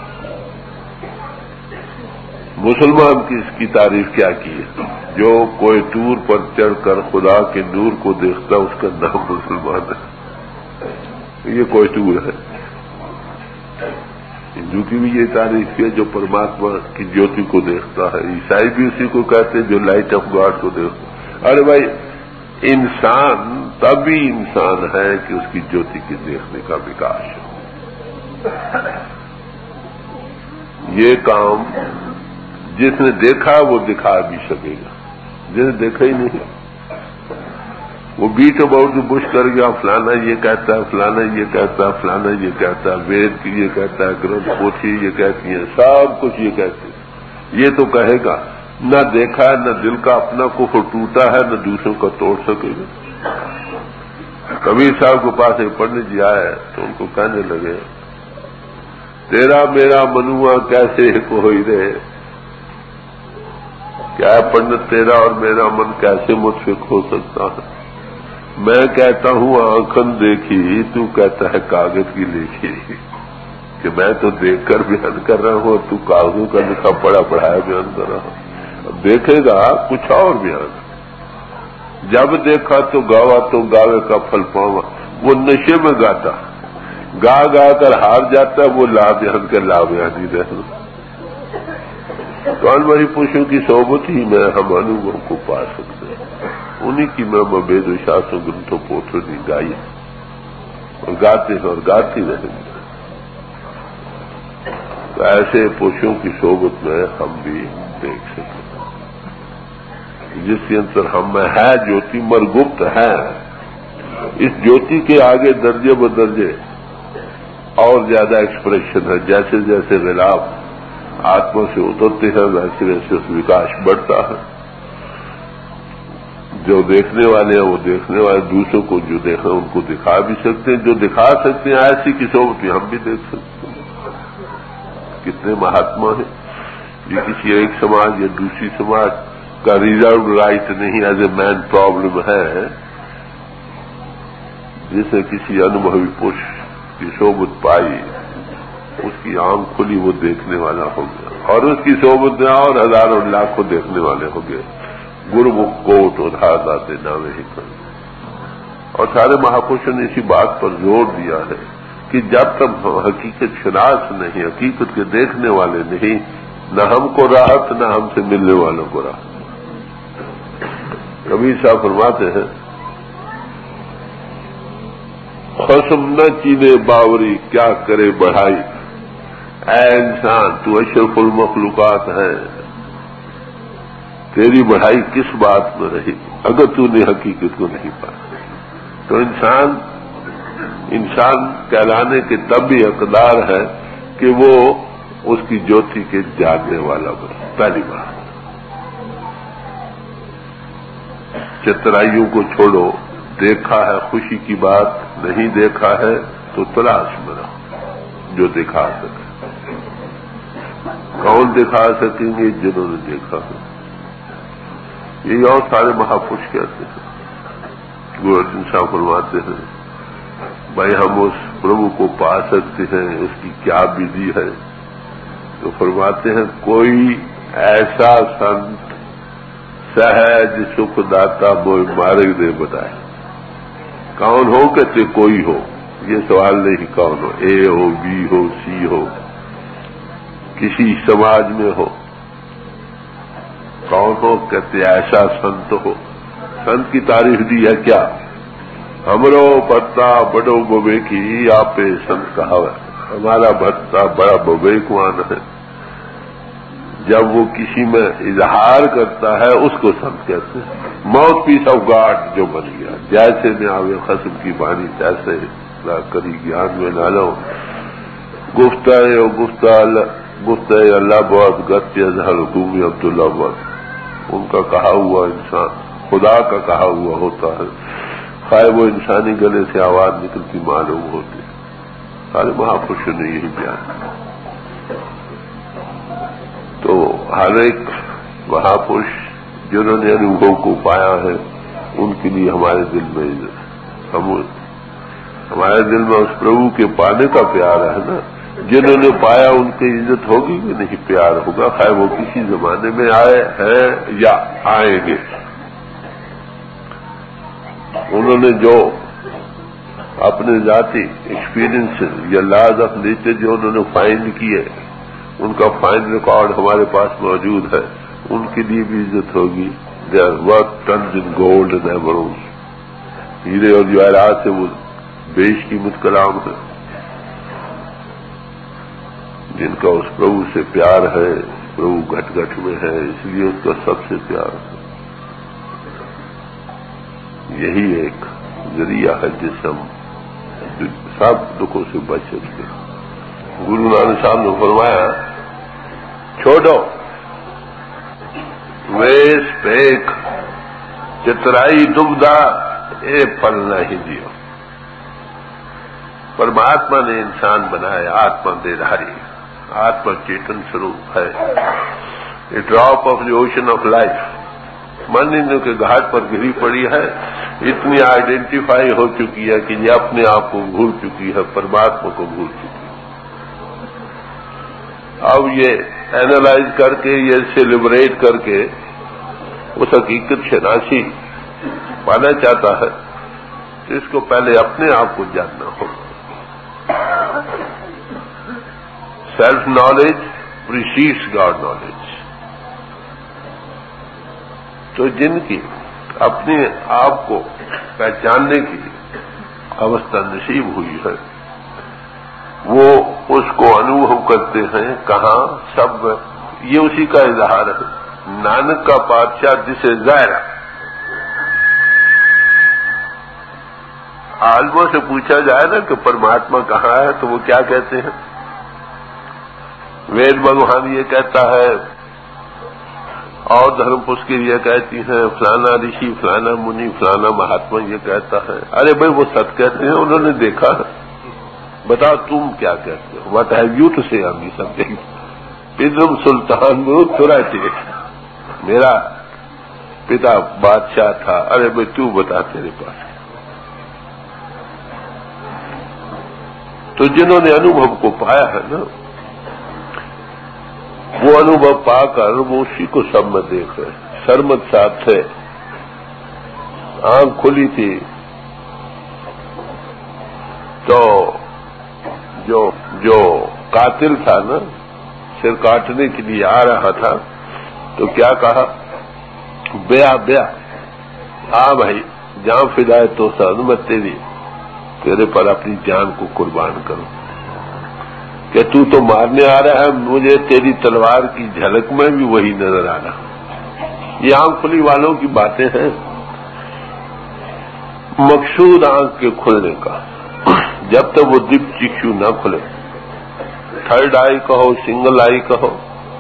مسلمان کی اس کی تعریف کیا کی ہے؟ جو کوئی ٹور پر چڑھ کر خدا کے نور کو دیکھتا اس کا نام مسلمان ہے. یہ کوئی ٹور ہے. ہندو کی بھی یہ تعریف ہے جو پرماتما کی جوتی کو دیکھتا ہے. عیسائی بھی اسی کو کہتے جو لائٹ آف گاڈ کو دیکھتا. ارے بھائی، انسان تبھی انسان ہے کہ اس کی جوتی کے دیکھنے کا وکاس ہو. یہ کام جس نے دیکھا وہ دکھا بھی سکے گا، جس نے دیکھا ہی نہیں وہ بیٹ اباؤٹ دی بش کر گیا. فلانا یہ کہتا ہے، فلانا یہ کہتا ہے، فلانا یہ کہتا ہے، وید کی یہ کہتا ہے، گرنتھ پوتھی یہ کہتی ہیں، سب کچھ یہ کہتے ہیں. یہ تو کہے گا نہ دیکھا ہے، نہ دل کا اپنا کفر ٹوٹا ہے، نہ دوسروں کا توڑ سکے گا. کبیر صاحب کے پاس ایک پنڈت جی آئے تو ان کو کہنے لگے تیرا میرا منوا کیسے ہوئی رہے. کیا ہے پنڈت؟ تیرا اور میرا من کیسے متفق ہو سکتا ہے؟ میں کہتا ہوں آنکھن دیکھی، تو کہتا ہے کاغذ کی لکھی. کہ میں تو دیکھ کر بیان کر رہا ہوں، تو کاغذوں کا لکھا پڑھا پڑھایا بیان کر رہا ہوں. اب دیکھے گا کچھ اور بیان. جب دیکھا تو گاوا تو گاوے کا پھل پاوا. وہ نشے میں گاتا، گا گا کر ہار جاتا، وہ لا بیان کر لا بیان ہی رہنا. تو انوری پوشوں کی صحبت ہی میں ہم انوبھو کو پا سکتے ہیں. انہی کی میں وید و شاستر گرنتھوں پوتھوں گائی اور گاتے ہیں اور گاتی رہیں گے. تو ایسے پوشوں کی صحبت میں ہم بھی دیکھ سکیں جس کے اندر ہم میں ہے جوتی مرگپت ہے. اس جوتی کے آگے درجے بدرجے اور زیادہ ایکسپریشن ہے. جیسے جیسے غلاف آتما سے اترتے ہیں ویسے ویسے اس وکاس بڑھتا ہے. جو دیکھنے والے ہیں وہ دیکھنے والے دوسروں کو جو دیکھیں ان کو دکھا بھی سکتے ہیں. جو دکھا سکتے ہیں ایسی کی صحبت میں ہم بھی دیکھ سکتے ہیں. کتنے مہاتما ہیں. یہ کسی ایک سماج یا دوسری سماج کا ریزرو رائٹ نہیں، ایز اے مین پرابلم ہے. جسے کسی انوبھوی پوش کی صحبت پائی اس کی آنکھ کھلی، وہ دیکھنے والا ہو گیا. اور اس کی صحبت میں اور ہزاروں لاکھوں دیکھنے والے ہو گئے. گرمکھ کوٹ اور ہاداتے نامے ہی کر. اور سارے مہاپروشوں نے اسی بات پر زور دیا ہے کہ جب تک ہم حقیقت شناس نہیں، حقیقت کے دیکھنے والے نہیں، نہ ہم کو راحت نہ ہم سے ملنے والوں کو راحت. کبیر صاحب فرماتے ہیں خصم نہ چینے باوری کیا کرے بڑھائی. اے انسان تو اشرف المخلوقات ہے، تیری بڑھائی کس بات میں رہی اگر تو نے حقیقت کو نہیں پایا. تو انسان کہلانے کے تب بھی حقدار ہے کہ وہ اس کی جوتی کے جاگنے والا بنے. پہلی بات چترائیوں کو چھوڑو. دیکھا ہے خوشی کی بات، نہیں دیکھا ہے تو تلاش میں رہو جو دکھا سکے. کون دکھا سکیں گے؟ جنہوں نے دیکھا ہے. یہی اور سارے مہاپرش کہتے ہیں. گرو ارجن صاحب فرماتے ہیں بھائی ہم اس پربھو کو پا سکتے ہیں، اس کی کیا بدھی ہے؟ تو فرماتے ہیں کوئی ایسا سنت سہج سکھ داتا موہ مارگ دے بتائے. کون ہو؟ کہتے کوئی ہو. یہ سوال نہیں کون ہو، اے ہو، بی ہو، سی ہو، کسی سماج میں ہو. کون ہو؟ کہتے ایسا سنت ہو. سنت کی تعریف دی ہے کیا؟ ہمرو بھتا بڑو بوے کی آپ سنت کہا ہے. ہمارا بھتا بڑا بویکوان ہے. جب وہ کسی میں اظہار کرتا ہے اس کو سنت کہتے ہیں. ماؤتھ پیس آف گاڈ جو بن گیا. جیسے میں آوے خصم کی بانی تیسے نہ کری گیان میں نہ لو. گفتہ اللہ بہت گت اظہر حکومی عبداللہ بہت. ان کا کہا ہوا انسان خدا کا کہا ہوا ہوتا ہے، خواہ وہ انسانی گلے سے آواز نکلتی معلوم ہوتی. سارے مہاپرشوں نے یہی بیان. تو ہر ایک مہاپرش جنہوں نے انوبھو کو پایا ہے ان کے لیے ہمارے دل میں عزت. ہمارے دل میں اس پربھو کے پانے کا پیار ہے نا. جنہوں نے پایا ان کی عزت ہوگی کہ نہیں؟ پیار ہوگا، خواہ وہ کسی زمانے میں آئے ہیں یا آئیں گے. انہوں نے جو اپنے ذاتی ایکسپیرئنس یا لاز آف نیچر جو انہوں نے فائنڈ کیے، ان کا فائن ریکارڈ ہمارے پاس موجود ہے. ان کے لیے بھی عزت ہوگی. They are worth tons in gold and emerald. ہیرے اور جواہرات سے وہ بیش قیمت کلام ہے. جن کا اس پربھو سے پیار ہے، پربھو گھٹ گھٹ میں ہے، اس لیے اس کا سب سے پیار ہے. یہی ایک ذریعہ ہے جس سے ہم سب دکھوں سے بچ سکتے ہیں. گرو نانک صاحب نے فرمایا چھوڑو ویس پیک چترائی دبدا اے پل نہیں دیو. پرماتما نے انسان بنایا آتما دیدھاری. آتما چیتن سوروپ ہے. A drop of the ocean of life. من کے گھاٹ پر گری پڑی ہے، اتنی آئیڈینٹیفائی ہو چکی ہے کہ یہ اپنے آپ کو بھول چکی ہے، پرماتما کو بھول چکی ہے. اب یہ اینالائز کر کے، یہ سیلیبریٹ کر کے اس حقیقت شناسی پانا چاہتا ہے تو اس کو پہلے اپنے آپ کو جاننا ہوگا. Self knowledge precedes God knowledge. تو جن کی اپنے آپ کو پہچاننے کی اوستھا نصیب ہوئی ہے وہ اس کو انوبھو کرتے ہیں. کہاں؟ سب یہ اسی کا اظہار ہے. نانک کا بادشاہ جسے ظاہرہ عالموں سے پوچھا جائے نا کہ پرماتما کہاں ہے تو وہ کیا کہتے ہیں؟ وید بھگوان یہ کہتا ہے اور دھرم پسکر یہ کہتی ہیں، فلانا رشی، فلانا منی، فلانا مہاتما یہ کہتا ہے. ارے بھائی وہ ست کہتے ہیں، انہوں نے دیکھا ہے. بتاؤ تم کیا کہتے ہو؟ What have you to say on the subject? ادم سلطان تھراٹے، میرا پتا بادشاہ تھا. ارے بھائی تو بتا تیرے پاس. تو جنہوں نے انوبھو کو پایا ہے نا، وہ انوبھو پا کر وہ اسی کو سب میں دیکھ رہے. سرمد صاحب تھے، آنکھ کھلی تھی تو جو قاتل تھا نا، سر کاٹنے کے لیے آ رہا تھا تو کیا کہا؟ بیا بیا، ہاں بھائی جان فدائے تو سن میں تیرے پر اپنی جان کو قربان کروں. کہ تو مارنے آ رہا ہے، مجھے تیری تلوار کی جھلک میں بھی وہی نظر آ رہا. یہ آنکھ کھلی والوں کی باتیں ہیں. مقصود آنکھ کے کھلنے کا جب تک وہ دپ چکشو نہ کھلے، تھرڈ آئی کہو، سنگل آئی کہو،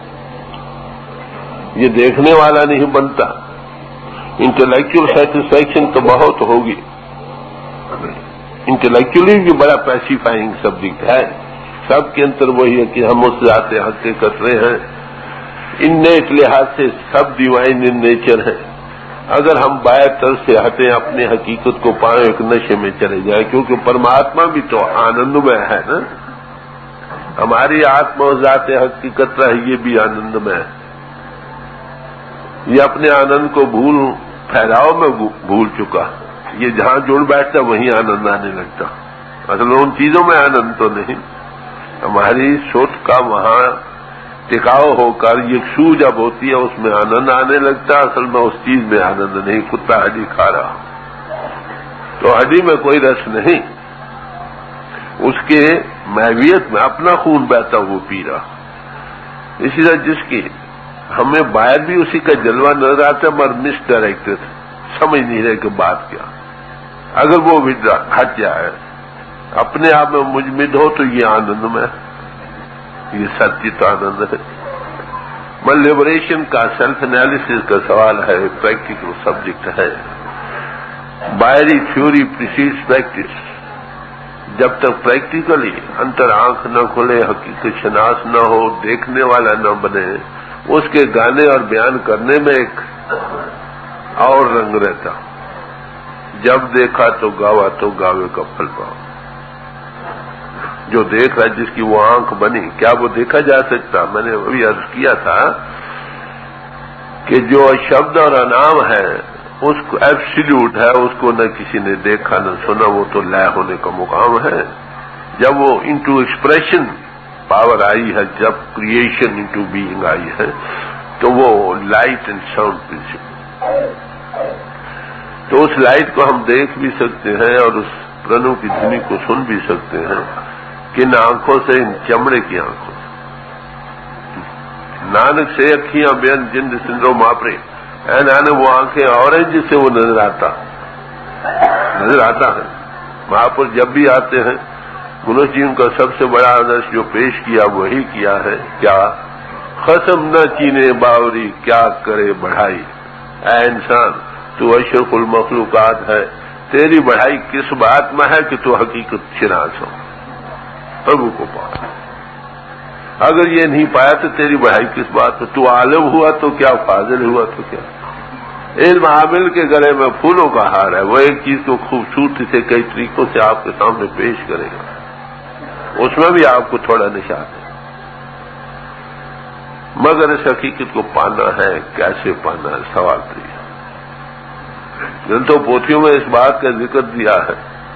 یہ دیکھنے والا نہیں بنتا. انٹلیکچل سیٹسفیکشن تو بہت ہوگی، انٹلیکچولی بھی بڑا پیسیفائنگ سبجیکٹ ہے، سب کے اندر وہی ہے کہ ہم اس ذات حق کے قطرے ہیں. ان ایک لحاظ سے سب ڈیوائن ان نیچر ہیں. اگر ہم بائیں طرف سے ہٹیں اپنی حقیقت کو پائیں ایک نشے میں چلے جائیں, کیونکہ پرماتما بھی تو آنند میں ہے نا. ہماری آتما ذات حق کی قطرہ ہے, یہ بھی آنند میں ہے. یہ اپنے آنند کو پھیلاؤ میں بھول چکا. یہ جہاں جڑ بیٹھتا وہیں آنند آنے لگتا. اصل ان چیزوں میں آنند تو نہیں, ہماری سوچ کا وہاں ٹکاؤ ہو کر یکسو جب ہوتی ہے اس میں آنند آنے لگتا. اصل میں اس چیز میں آنند نہیں. کتا ہڈی کھا رہا تو ہڈی میں کوئی رس نہیں, اس کے محویت میں اپنا خون بہتا وہ پی رہا. اسی طرح جس کی ہمیں باہر بھی اسی کا جلوہ نظر آتا ہے مگر مس ڈائریکٹڈ, سمجھ نہیں رہے کہ بات کیا. اگر وہ بھی ہٹ جائے اپنے آپ میں مجمد ہو تو یہ آنند میں, یہ سچت آنند ہے. بل لبریشن کا سیلف انالیسس کا سوال ہے, پریکٹیکل سبجیکٹ ہے. باہری تھیوری پریسیڈز پریکٹس. جب تک پریکٹیکلی انتر آنکھ نہ کھلے, حقیقت شناس نہ ہو, دیکھنے والا نہ بنے, اس کے گانے اور بیان کرنے میں ایک اور رنگ رہتا. جب دیکھا تو گاوا تو گاوے کا پھل پاؤ. جو دیکھ رہا ہے جس کی وہ آنکھ بنی, کیا وہ دیکھا جا سکتا؟ میں نے ابھی عرض کیا تھا کہ جو شبد اور انعام ہے اس کو ایبسلیوٹ ہے, اس کو نہ کسی نے دیکھا نہ سنا, وہ تو لے ہونے کا مقام ہے. جب وہ انٹو ایکسپریشن پاور آئی ہے, جب کریشن انٹو بینگ آئی ہے, تو وہ لائٹ اینڈ ساؤنڈ پرنسپل. تو اس لائٹ کو ہم دیکھ بھی سکتے ہیں اور اس پرنوں کی دھنی کو سن بھی سکتے ہیں. کن آنکھوں سے؟ ان چمڑے کی آنکھوں سے. نانک سے اکھیاں بین جند سندرو ماپرے. اے نانک وہ آنکھیں اور ہیں جس سے وہ نظر آتا ہے. مہاپر جب بھی آتے ہیں گنوش جی ان کا سب سے بڑا آدرش جو پیش کیا وہی کیا ہے. کیا؟ خصم نہ چینے باوری کیا کرے بڑھائی. اے انسان تو اشرف المخلوقات ہے, تیری بڑھائی کس بات میں ہے کہ تو حقیقت شناس ہو, پربھو کو پا. اگر یہ نہیں پایا تو تیری بڑھائی کس بات میں؟ تو عالم ہوا تو کیا, فاضل ہوا تو کیا. علم عامل کے گلے میں پھولوں کا ہار ہے. وہ ایک چیز کو خوبصورتی سے کئی طریقوں سے آپ کے سامنے پیش کرے گا, اس میں بھی آپ کو تھوڑا نشان ہے. مگر اس حقیقت کو پانا ہے, کیسے پانا ہے, سوال تو یہ. گرنتھوں پوتھیوں میں اس بات کا ذکر دیا ہے,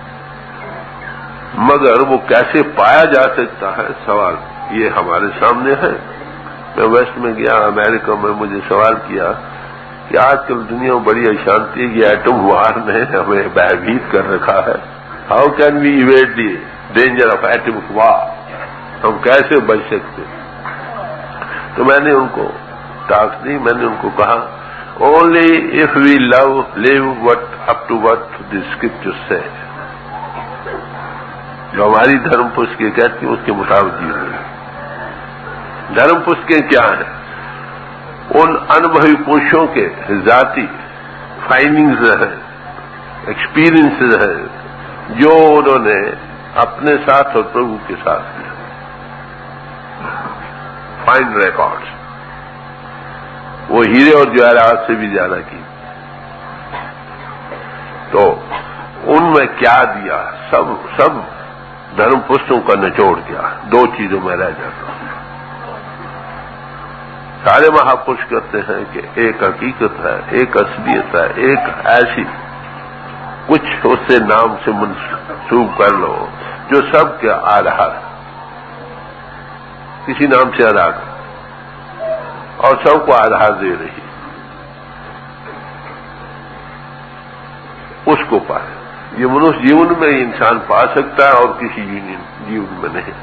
مگر وہ کیسے پایا جا سکتا ہے, سوال یہ ہمارے سامنے ہے. میں ویسٹ میں گیا, امریکہ میں, مجھے سوال کیا کہ آج کل دنیا میں بڑی اشانتی ہے, یہ ایٹم وار نے ہمیں بھیبھیت کر رکھا ہے. How can we avoid the danger of atomic war, ہم کیسے بچ سکتے؟ تو میں نے ان کو ٹاک دی. میں نے ان کو کہا only if we live it up to what the scripture سے, جو ہماری دھرم پستکیں کہتی ہیں اس کے مطابق جی رہے ہیں. دھرم پستکیں کیا ہیں؟ ان انبھوی پوشوں کے ذاتی فائنڈنگز ہیں, ایکسپیرئنسز ہیں جو انہوں نے اپنے ساتھ اور پربھو کے ساتھ کیا. فائن ریکارڈز, وہ ہیرے اور جواہرات سے بھی زیادہ کی. تو ان میں کیا دیا, سب دھرم پستوں کا نچوڑ کیا. دو چیزوں میں رہ جاتا ہوں. سارے مہاپرش کہتے ہیں کہ ایک حقیقت ہے, ایک اصلیت ہے, ایک ایسی کچھ اس سے نام سے منسوب کر لو جو سب کے آ رہا ہے, کسی نام سے ادا کر, اور سب کو آدھار دے رہی, اس کو پائے. یہ منوش جیون میں انسان پا سکتا ہے اور کسی جیون میں نہیں.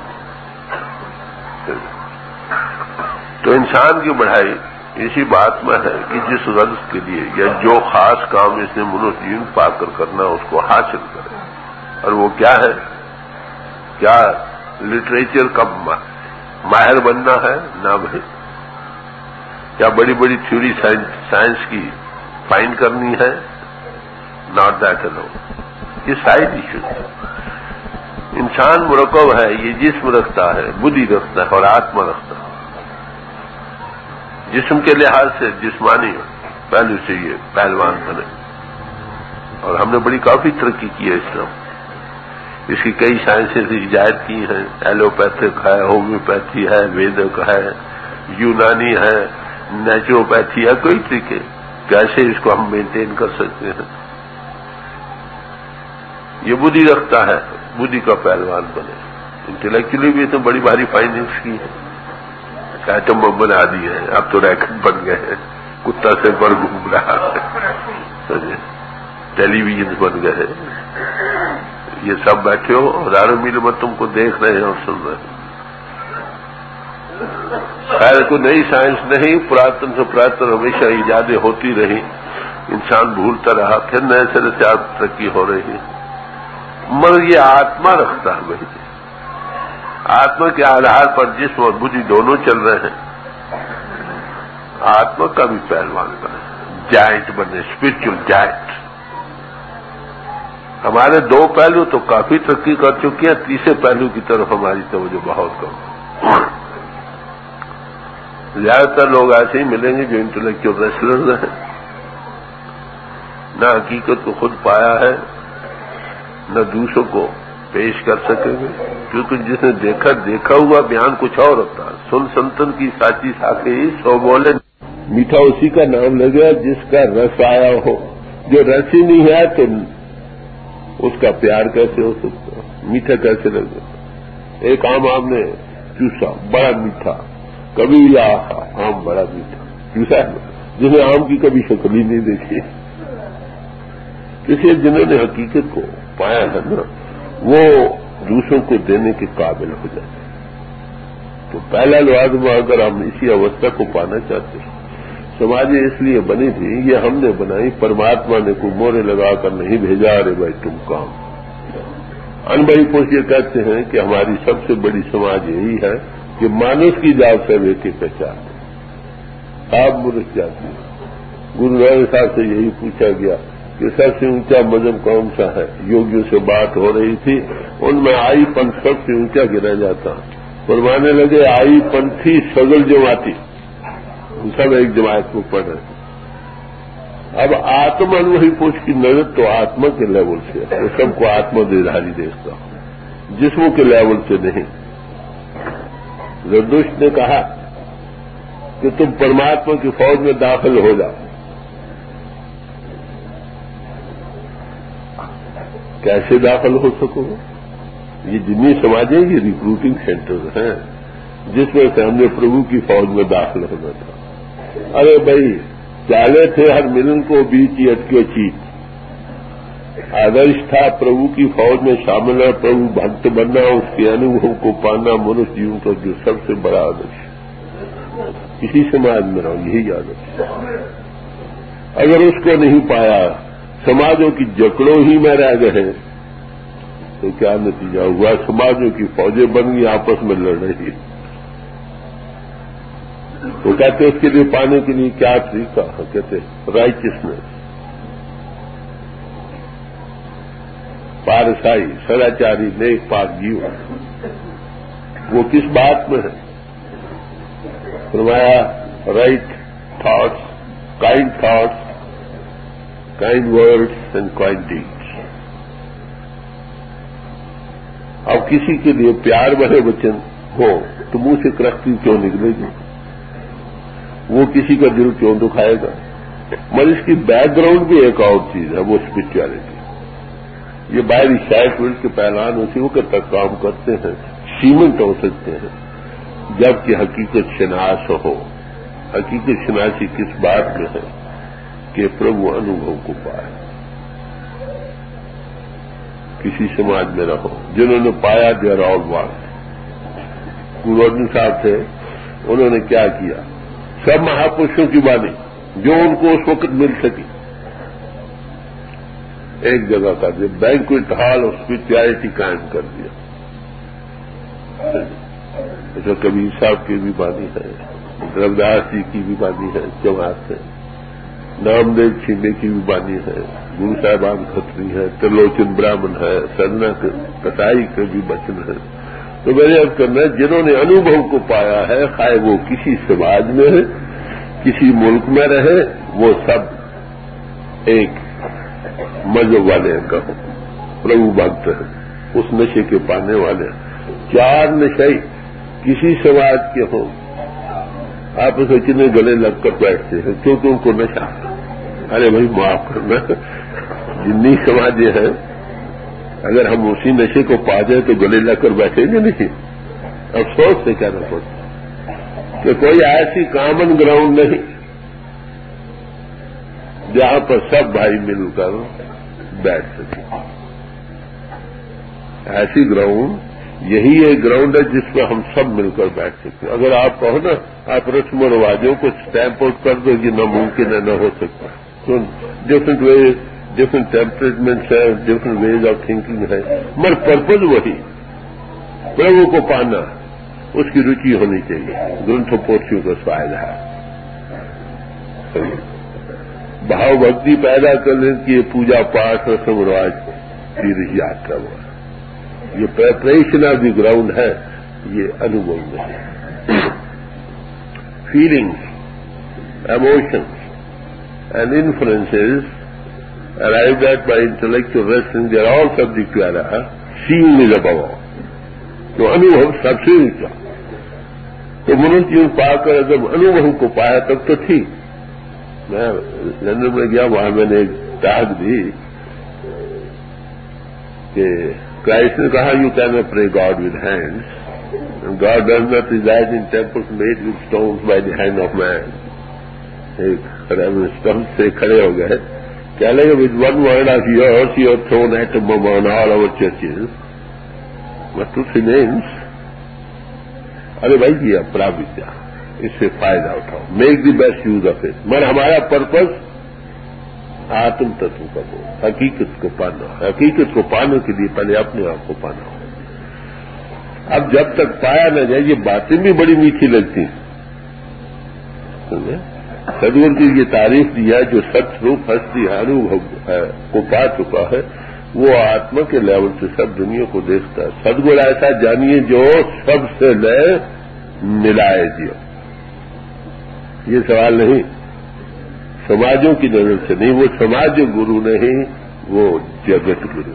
تو انسان کی بڑھائی اسی بات میں ہے کہ جس غرض کے لیے یا جو خاص کام اس نے منوش جیون پا کر کرنا اس کو حاصل کرے. اور وہ کیا ہے؟ کیا لٹریچر کا ماہر بننا ہے؟ نہ بھائی. کیا بڑی بڑی تھیوری سائنس کی فائنڈ کرنی ہے؟ Not that alone. یہ سائڈ ایشو ہے. انسان مرکب ہے، یہ جسم رکھتا ہے، بدھی رکھتا ہے اور آتما رکھتا ہے۔ جسم کے لحاظ سے جسمانی پہلو سے یہ پہلوان بنے، اور ہم نے بڑی کافی ترقی کی ہے اسلام۔ اس کی کئی سائنسز ایجاد کی ہیں، ایلوپیتھک ہے، ہومیوپیتھی ہے، ویدک ہے، یونانی ہے، نیچروپیتھی ہے، کوئی طریقے کیسے اس کو ہم مینٹین کر سکتے ہیں۔ یہ بدھی رکھتا ہے، بدھی کا پہلوان بنے۔ انٹلیکچولی بھی تو بڑی بھاری فائنڈنگز کی ہے، ایٹم بم بنا دی ہے، اب تو ریکٹ بن گئے ہیں، کتا سے پر گھوم رہا ہے، ٹیلی ویژن بن گئے ہیں، یہ سب بیٹھے ہو ہزاروں میل میں تم کو دیکھ رہے ہیں اور سن رہے ہیں۔ خیر کوئی نئی سائنس نہیں، پراتن سے پراتن ہمیشہ ایجادیں ہوتی رہی، انسان بھولتا رہا، پھر نئے سرے سے ترقی ہو رہی ہے۔ مگر یہ آتما رکھتا ہے بھائی، آتما کے آدھار پر جسم اور بدھی دونوں چل رہے ہیں۔ آتما کا بھی پہلوان بنے، جائنٹ بنے، اسپرچل جائنٹ۔ ہمارے دو پہلو تو کافی ترقی کر چکی ہیں، تیسرے پہلو کی طرف ہماری توجہ بہت کم۔ زیادہ تر لوگ ایسے ہی ملیں گے جو انٹلیکچوئل ریسلرز ہیں، نہ حقیقت کو خود پایا ہے نہ دوسروں کو پیش کر سکیں گے، کیونکہ جس نے دیکھا ہوا بیان کچھ اور ہوتا ہے۔ سن سنتن کی ساچی ساکھے سو بولے، میٹھا اسی کا نام لگا جس کا رس آیا ہو، جو رس ہی نہیں ہے تو اس کا پیار کیسے ہو سکتا، میٹھا کیسے لگے؟ ایک آم نے چوسا، بڑا میٹھا، کبھی آم بڑا میٹھا چوسا ہے، جس نے آم کی کبھی شکل ہی نہیں دیکھی۔ اسے جنہوں نے حقیقت کو پایا ہے نا، وہ دوسروں کو دینے کے قابل ہو جاتے ہیں۔ تو پہلا لازمہ اگر ہم اسی اوستھا کو پانا چاہتے ہیں، سماجی اس لیے بنی تھی، یہ ہم نے بنائی، پرماتما نے کوئی مورے لگا کر نہیں بھیجا، ارے بھائی تم کام۔ انبھائی پوش یہ کہتے ہیں کہ ہماری سب سے بڑی سماج یہی ہے کہ مانس کی جات سے لے کے پہچان آپ مرس جاتی ہے۔ گرو نانک صاحب سے یہی پوچھا گیا کہ سب سے اونچا مذہب کون سا ہے؟ یوگیوں سے بات ہو رہی تھی، ان میں آئی پنتھ سب سے اونچا گنا جاتا، فرمانے لگے آئی پنتھی سگل جماعتی، سب ایک جماعت کو پڑھ رہے ہیں۔ اب آتما انوہی پوچھ کی نظر تو آتما کے لیول سے ہے، وہ سب کو آتما دیدھاری دیکھتا ہوں، جسموں کے لیول سے نہیں۔ زردشت نے کہا کہ تم پرماتما کی فوج میں داخل ہو جاؤ، کیسے داخل ہو سکو گے؟ یہ جتنی سماجیں یہ ریکروٹنگ سینٹر ہیں، جس میں سے ہم نے پربھو کی فوج میں داخل ہونا تھا۔ ارے بھائی چالے تھے ہر ملن کو بیچ اٹکے چیت، آدرش تھا پربھو کی فوج میں شامل ہے، پربھو بھکت بننا، اس کے انوبھو کو پانا، منش جیون کا جو سب سے بڑا آدرش، اسی سماج میں رہو، یہی آدرش۔ اگر اس کو نہیں پایا، سماجوں کی جکڑوں ہی میں رہ گئے تو کیا نتیجہ ہوا؟ سماجوں کی فوجیں بن گئی، آپس میں لڑ رہی۔ وہ کہتے اس کے لیے پانے کے لیے کیا طریقہ؟ کہتے رائچسنس، پارسائی، سداچاری، نیک پاک جیون۔ وہ کس بات میں ہے؟ فرمایا right thoughts, kind words and kind deeds. اب کسی کے لیے پیار بھرے وچن ہو تو منہ سے کرختی کیوں نکلے گی؟ وہ کسی کا دل کیوں دکھائے گا؟ مگر اس کی بیک گراؤنڈ بھی ایک اور چیز ہے، وہ اسپرچویلٹی۔ یہ باہری شاید ورلڈ کے پہلوان اسی وقت تک کام کرتے ہیں، سیمنٹ ہو سکتے ہیں، جبکہ حقیقت شناس ہو۔ حقیقت شناسی کس بات میں ہے؟ کہ پربھو انوبھو کو پائے۔ کسی سماج میں رہو، جنہوں نے پایا they are all one. Guru Arjan Sahib تھے، انہوں نے کیا کیا؟ سب مہاپرشوں کی بانی جو ان کو اس وقت مل سکی ایک جگہ کر دیا، بینکویٹ ہال اور اسپرچویلٹی قائم کر دیا۔ ایسا کبیر صاحب کی بھی بانی ہے، روداس جی کی بھی بانی ہے، جماعت ہے، نامدیو چھینبے کی بھی بانی ہے، گرو صاحبان کھتری ہے، ترلوچن براہمن ہے، سرنا کسائی کے بھی بچن ہے. تو میں نے اب کرنا ہے جنہوں نے انوبھو کو پایا ہے، خواہ وہ کسی سماج میں ہے، کسی ملک میں رہے، وہ سب ایک مذہب والے ہیں کہو، پربھو بھکت ہے، اس نشے کے پانے والے ہیں. چار نشے کسی سماج کے ہوں، آپ اسے کتنے گلے لگ کر بیٹھتے ہیں کیونکہ ان کو نشہ. ارے بھائی معاف کرنا، جتنی سماجیں ہیں اگر ہم اسی نشے کو پا جائیں تو گلے لگ کر بیٹھیں گے نہیں. افسوس سے کہنا پڑتا کہ کوئی ایسی کامن گراؤنڈ نہیں جہاں پر سب بھائی مل کر بیٹھ سکیں. ایسی گراؤنڈ یہی ایک گراؤنڈ ہے جس میں ہم سب مل کر بیٹھ سکتے ہیں. اگر آپ کہو نا آپ رسم و رواجوں کو اسٹیمپ آؤٹ کر دو یہ ناممکن ہے، نہ ہو سکتا. تو ڈفرنٹ وے، ڈفرنٹ ٹیمپرمنٹس ہے، ڈفرنٹ ویز آف تھنکنگ ہے، مگر پرپز وہی، پربھو کو پانا، اس کی روچی ہونی چاہیے. گرنتھوں پوتھیوں کا سوال ہے. بھاؤ بھکتی پیدا کرنے کی یہ پوجا پاٹ رسم و رواج تیرتھ یاترا ہوا، یہ پریپریشن آف دی گراؤنڈ ہے، یہ انوبھو میں. Feelings, emotions and influences arrived at by intellectual wrestling, they are all subject to Allah. Seeing is above all. تو انوبھو سب سے اونچا. تو منوج جی پا کر جب انوبھو کو پایا تب تو ٹھیک. میں لندن میں گیا، وہاں میں نے ایک ٹاک دی کہ کرائسٹ نے کہا you can not pray God with hands, God does not reside in temples made with stones by the hand of man. ایک اسٹمپ سے کھڑے ہو گئے، کہہ لیں گے with one word of yours you are thrown at on all over churches but truth remains. ارے بھائی یہ اپنا ودیا، اس سے فائدہ اٹھاؤ، make the best use of it. مگر ہمارا پرپز آتم تتو کا ہو، حقیقت کو پانا. حقیقت کو پانے کے لیے پہلے اپنے آپ کو پانا ہو. اب جب تک پایا نہ جائے، یہ باتیں بھی بڑی میٹھی لگتی ہیں. سدگرو کی یہ تعریف دی ہے، جو ست روپ ہستی انوبھو کو پا چکا ہے وہ آتما کے لیول سے سب دنیا کو دیکھتا ہے. سدگرو ایسا جانیے جو سب سے لے ملائے جیو. یہ سوال نہیں سماجوں کی نظر سے نہیں، وہ سماج گرو نہیں، وہ جگت گرو.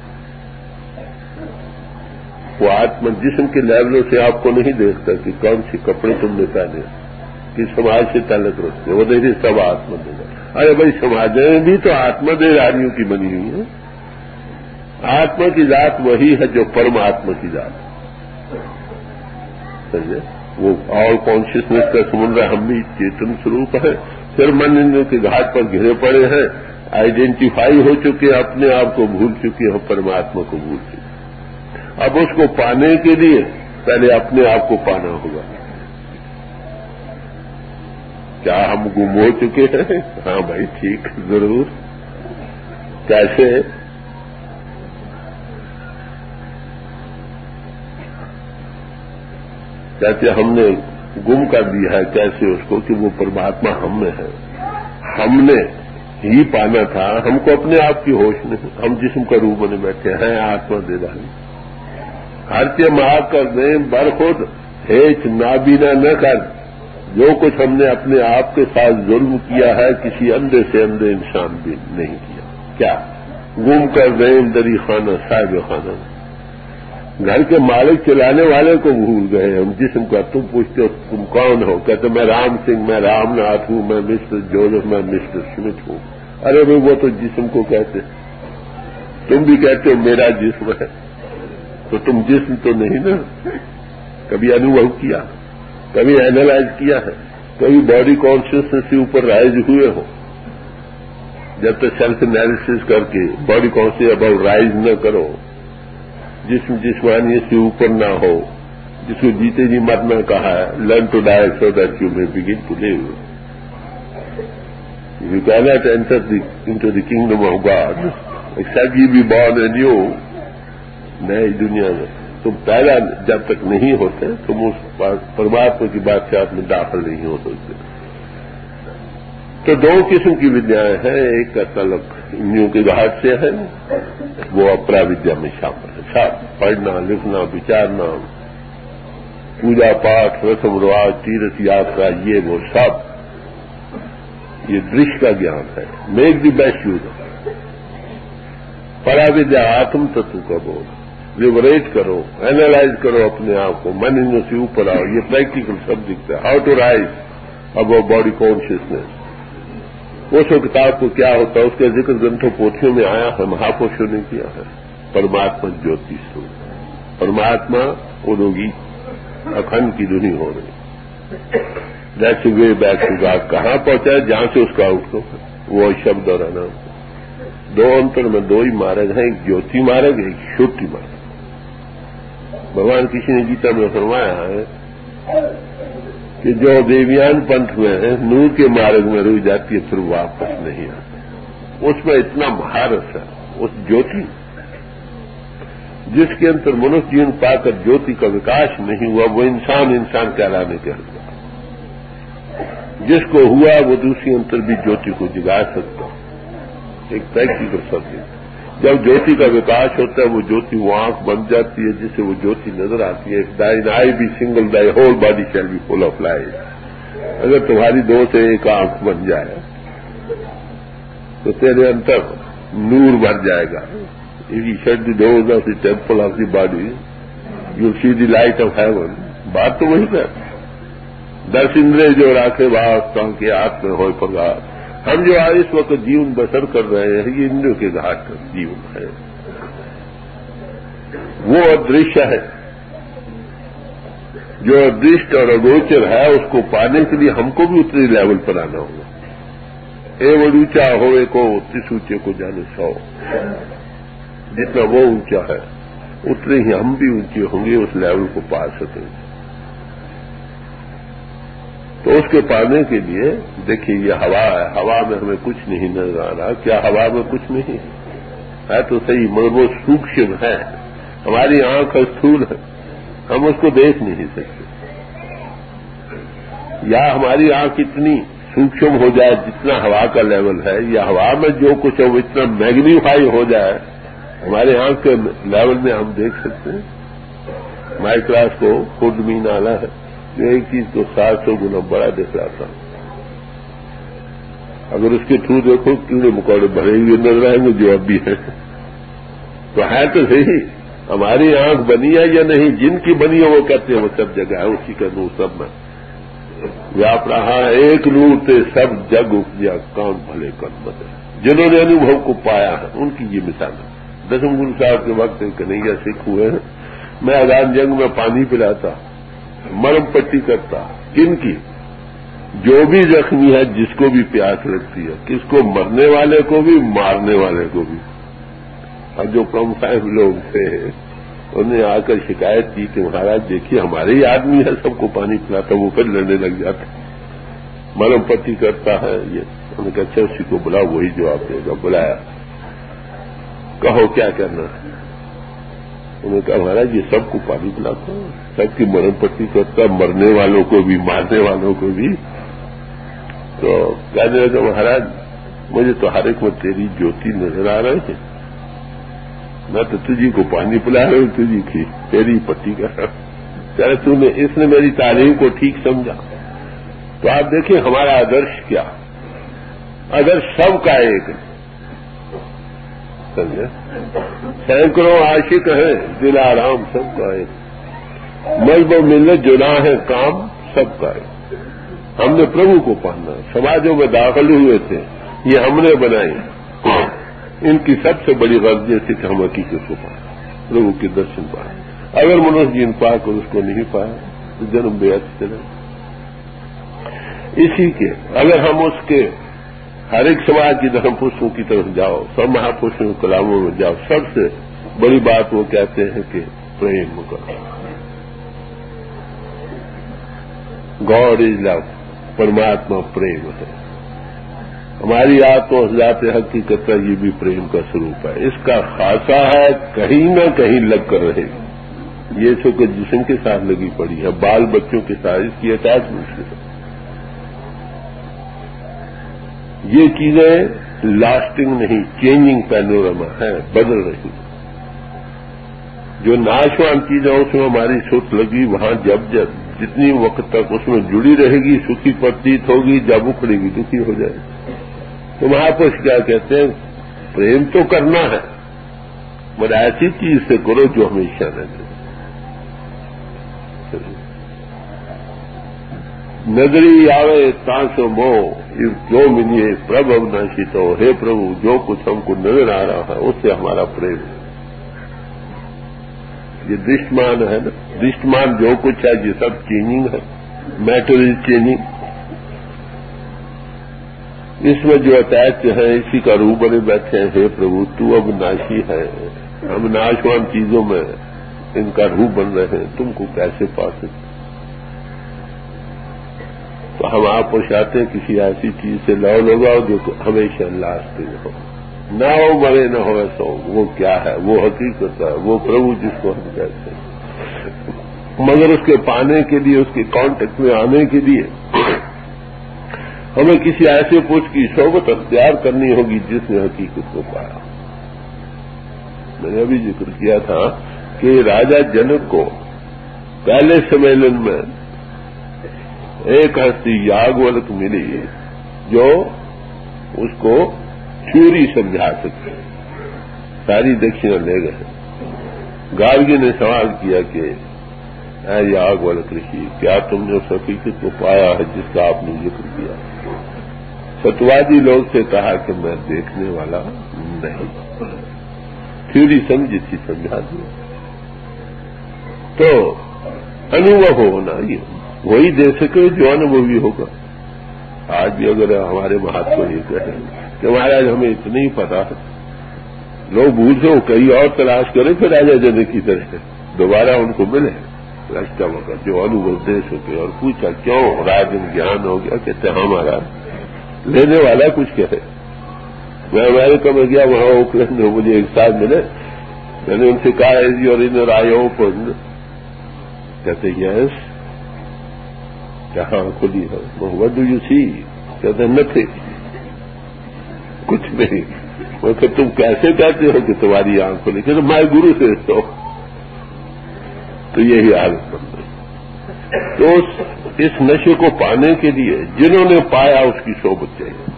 وہ آتما جسم کے لیولوں سے آپ کو نہیں دیکھتا کہ کون سی کپڑے تم نے پہنے، کس سماج سے تعلق رکھتے، وہ دیکھتے سب آتما دے گا. ارے بھائی سماجیں بھی تو آتما دے رانیوں کی بنی ہوئی ہیں. آتما کی ذات وہی ہے جو پرماتما کی ذات سمجھے. وہ آل کانشیسنیس کا سمندر ہم بھی چیتن سوروپ ہے. پھر من کے گھاٹ پر گھرے پڑے ہیں، آئیڈینٹیفائی ہو چکے، اپنے آپ کو بھول چکے ہیں، پرماتما کو بھول چکے. اب اس کو پانے کے لیے پہلے اپنے آپ کو پانا ہوگا. کیا ہم گم ہو چکے ہیں؟ ہاں بھائی ٹھیک، ضرور. کیسے؟ کہتے ہم نے گم کر دیا ہے. کیسے اس کو کہ وہ پرماتما ہم میں ہے، ہم نے ہی پانا تھا. ہم کو اپنے آپ کی ہوش نہیں، ہم جسم کا روپ بنے بیٹھے ہیں. آتما دے رہا ہے. ہر کے ماں کر دیں برخود ہیچ نابینا نہ کر. جو کچھ ہم نے اپنے آپ کے ساتھ ظلم کیا ہے کسی اندھے سے اندھے انسان بھی نہیں کیا. کیا گم کر دیں دری خانہ صاحب خانہ. گھر کے مالک چلانے والے کو بھول گئے ہم. جسم کا تم پوچھتے ہو تم کون ہو، کہتے میں رام سنگھ، میں رام ناتھ ہوں، میں مسٹر جوزف، میں مسٹر سمتھ ہوں. ارے بھائی وہ تو جسم کو کہتے، تم بھی کہتے ہو میرا جسم ہے، تو تم جسم تو نہیں نا. کبھی انوبھو کیا، کبھی اینالائز کیا ہے، کبھی باڈی کانشیسنس سے اوپر رائز ہوئے ہو. جب تک سیلف انالیسس کر کے باڈی کانشیس اباؤٹ رائز نہ کرو، جسم جسمانیت سے اوپر نہ ہو، جس کو جیتے جی مرنا کہا ہے، learn to die so that you may begin to live. You can not enter into the kingdom of God except you be born anew. نئی دنیا میں تم پیدا جب تک نہیں ہوتے تم اس پرماتما کی بادشاہت میں داخل نہیں ہو سکتے. تو دو قسم کی ودیایں ہیں. ایک کا تعلق انیوں کے گھاٹ سے ہے، وہ اپرا ودیا میں شامل ہے. سب پڑھنا، لکھنا، بچارنا، پوجا پاٹ، رسم رواج، تیرتھ یاترا، یہ وہ سب یہ درش کا گیان ہے. Make the best use. پرا ودیا آتم تتو کا بول، لیبریٹ کرو، اینالائز کرو اپنے آپ کو، من ان سے اوپر آؤ. یہ پریکٹیکل سبجیکٹ ہے. How to rise about body consciousness. اس کتاب کو کیا ہوتا ہے، اس کے ذکر گرنتھوں پوتھیوں میں آیا ہے، مہاپرشوں نے کیا ہے. پرماتما جیوتی سوروپ، پرماتما اولوگی اکھنڈ کی دھنی ہو رہی. That's way back to God. کہاں پہنچا ہے؟ جہاں سے اس کا آؤٹ لک ہے، وہ شبد اور انام. دو انتر میں دو ہی مارگ ہیں، ایک جیوتی مارگ، ایک شوٹی مارگ. بھگوان کسی نے گیتا میں فرمایا ہے کہ جو دیویان پنتھ میں ہے، نور کے مارگ میں رک جاتی ہے، پھر واپس نہیں آتی. اس میں اتنا مہارت ہے اس جیوتی، جس کے اندر منش جین پا کر جیوتی کا وکاس نہیں ہوا، وہ انسان کہلانے کے حق. جس کو ہوا وہ دوسری انتر بھی جیوتی کو جگا سکتا. ایک پریکٹیکل سبجیکٹ. جب جیوتی کا وکاس ہوتا ہے، وہ جیوتی وہ آنکھ بن جاتی ہے جس سے وہ جیوتی نظر آتی ہے. دائن آئی بھی single, thy whole body shall be full of light. اگر تمہاری دو سے ایک آنکھ بن جائے تو تیرے اندر نور بھر جائے گا. If you shut the doors of the temple of the body, you'll see the light of heaven. بات تو وہی ہے. 10 اندرے جو راکھے باستوں کے ہاتھ میں ہوئے پگار. ہم جو آج اس وقت جیون بسر کر رہے ہیں، یہ اندروں کے گھاٹ کا جیون ہے. وہ ادرشیہ ہے. جو ادرشٹ اور اگوچر ہے، اس کو پانے کے لیے ہم کو بھی اتنے لیول پر آنا ہوگا. اے وہ اونچا ہوئے کو اس اونچے کو جانے 100. جتنا وہ اونچا ہے اتنے ہی ہم بھی اونچے ہوں گے، اس لیول کو پا سکیں گے. تو اس کے پانے کے لیے دیکھیے یہ ہوا ہے، ہوا میں ہمیں کچھ نہیں نظر آ رہا. کیا ہوا میں کچھ نہیں ہے؟ تو صحیح، مگر وہ سوکشم ہے. ہماری آنکھ استھول ہے، ہم اس کو دیکھ نہیں سکتے. یا ہماری آنکھ اتنی سوکشم ہو جائے جتنا ہوا کا لیول ہے، یا ہوا میں جو کچھ ہے وہ اتنا میگنیفائی ہو جائے ہمارے آنکھ کے لیول میں ہم دیکھ سکتے ہیں. مائکروسکوپ کو خود مین آلہ ہے جو ایک چیز کو 700 گنا بڑا دکھلاتا. اگر اس کے تھرو دیکھو کیڑے مکوڑے بھرے ہوئے نظر آئیں گے جو اب بھی ہے. تو ہے تو صحیح، ہماری آنکھ بنی ہے یا نہیں؟ جن کی بنی ہے وہ کہتے ہیں وہ سب جگہ ہے، اسی کا نور سب میں ویاپ رہا. ایک نور تے سب جگ اپجا، کام بھلے کر بدے. جنہوں نے انوبھو کو پایا ہے ان کی یہ مثال ہے. دسم گرو صاحب کے وقت کنہیا سکھ ہوئے ہیں. میں اذان جنگ میں پانی پلاتا، مرم پٹی کرتا. کن کی؟ جو بھی زخمی ہے، جس کو بھی پیاس لگتی ہے، کس کو؟ مرنے والے کو بھی، مارنے والے کو بھی. اب جو کم صاحب لوگ تھے انہوں نے آ کر شکایت کی کہ مہاراج دیکھیے ہمارے ہی آدمی ہے، سب کو پانی پلاتا، وہ پھر لڑنے لگ جاتا، مرم پٹی کرتا ہے. یہ انہوں نے کہا اچھا اسی کو بلا، وہی جواب دے گا. بلایا، کہو کیا کرنا ہے؟ انہوں نے کہا مہاراج یہ سب کو پانی پلاتا ہوں، سب کی مرم پٹی کرتا، مرنے والوں کو بھی، مارنے والوں کو بھی. تو کہنے لگا مہاراج مجھے تو ہر ایک میں تیری جیوتی نظر آ رہے ہیں. میں تو تجھی کو پانی پلا رہا ہوں، تجھی کی تیری پٹی کر رہا ہوں. اس نے میری تعلیم کو ٹھیک سمجھا. تو آپ دیکھیں ہمارا آدرش کیا؟ آدرش سب کا ایک سمجھے. سینکڑوں عاشق ہیں، دل آرام سب کا ایک. مذہب و ملت جنا ہے، کام سب کا ایک. ہم نے پربھو کو پانا. سماجوں میں داخل ہوئے تھے، یہ ہم نے بنائی. ان کی سب سے بڑی غرض یہ تھی کہ ہم حقیقت کو پائیں، پربھو کے درشن پائیں. اگر منوج جین پا کر اس کو نہیں پایا تو جنم بے عد چلے. اسی کے اگر ہم اس کے ہر ایک سماج کی دھرم پرشوں کی طرف جاؤ، سب مہاپرشوں کے کلاموں میں جاؤ، سب سے بڑی بات وہ کہتے ہیں کہ پریم کرو. گاڈ از لو، پرماتما پریم ہے. ہماری آتما ذات حقیقت کا یہ بھی پریم کا سوروپ ہے. اس کا خاصہ ہے کہیں نہ کہیں لگ کر رہے گی. یہ سو کہ جسم کے ساتھ لگی پڑی ہے، بال بچوں کے ساتھ اس کی اٹیچمنٹ سے. یہ چیزیں لاسٹنگ نہیں، چینجنگ پینورما ہے، بدل رہی. جو ناشوان چیزیں اس میں ہماری سوچ لگی، وہاں جب جتنی وقت تک اس میں جڑی رہے گی سکھی پرتیت ہوگی، جب اکھڑے گی دکھی ہو جائے گی. تو مہاپرش کیا کہتے ہیں؟ پریم تو کرنا ہے مگر ایسی چیز سے کرو جو ہمیشہ رہے. نظری آوے تانسو مو جو ملیے پرب اوناشی تو ہے پربھو جو کچھ ہم کو نظر آ رہا ہے اس سے ہمارا پریم ہے. یہ دشمان ہے نا، دشمان جو کچھ ہے یہ سب چینجنگ ہے، میٹر از چینجنگ. اس میں جو اٹیچ ہے اسی کا روح بنے بیٹھے ہیں. ہے پربھو تو اب ناشی ہے، ہم ناشوان چیزوں میں ان کا روح بن رہے ہیں، تم کو کیسے پا سکتے؟ تو ہم آپ کو چاہتے ہیں کسی ایسی چیز سے لو لگاؤ جو ہمیشہ لاسٹنگ ہو، نہ ہو مرے نہ ہو ایسا ہو. وہ کیا ہے؟ وہ حقیقت ہے، وہ پربھو جس کو ہم کہتے ہیں. مگر اس کے پانے کے لیے، اس کے کانٹیکٹ میں آنے کے لیے ہمیں کسی ایسے پوچھ کی صحبت اختیار کرنی ہوگی جس نے حقیقت کو پایا. میں نے ابھی ذکر کیا تھا کہ راجا جنک کو پہلے سمیلن میں ایک ہستی یاگولک ملی جو اس کو تھیوری سمجھا سکتے. ساری دکشنا لے گئے. گارگی نے سوال کیا کہ اے یاگولک رشی، کیا تم نے اس حقیقت کو پایا ہے جس کا آپ نے ذکر کیا؟ ستوادی لوگ سے کہا کہ میں دیکھنے والا نہیں، تھیوری سمجھی تھی سمجھا دیا. تو انوبھو ہونا یہ وہی دے سکے جو انوبھوی ہوگا. آج بھی اگر ہمارے مہاتما یہ کہیں کہ مہاراج ہمیں اتنا ہی پتا ہے، لوگ بھول سے وہ کہیں اور تلاش کریں پھر راجا جنک کی طرح دوبارہ ان کو ملے رشتہ وقت جو انوبھو دے سکے. اور پوچھا کیوں راجن گیان ہو گیا؟ کہتے ہیں ہمارا لینے والا کچھ کہے. میں امریکہ میں گیا، وہاں اوکلینڈ میں مجھے ایک ساتھ ملے. میں نے ان سے کہا is your inner eye open? کہتے یس. کہاں کھلی ہے؟ What do you see? کہتے نتھنگ، کچھ نہیں. وہ کہ تم کیسے کہتے ہو کہ تمہاری آنکھ کھلی؟ کہتے میں گرو سے تو یہی حالت بن گئی. تو اس نشے کو پانے کے لیے جنہوں نے پایا اس کی صحبت چاہیے.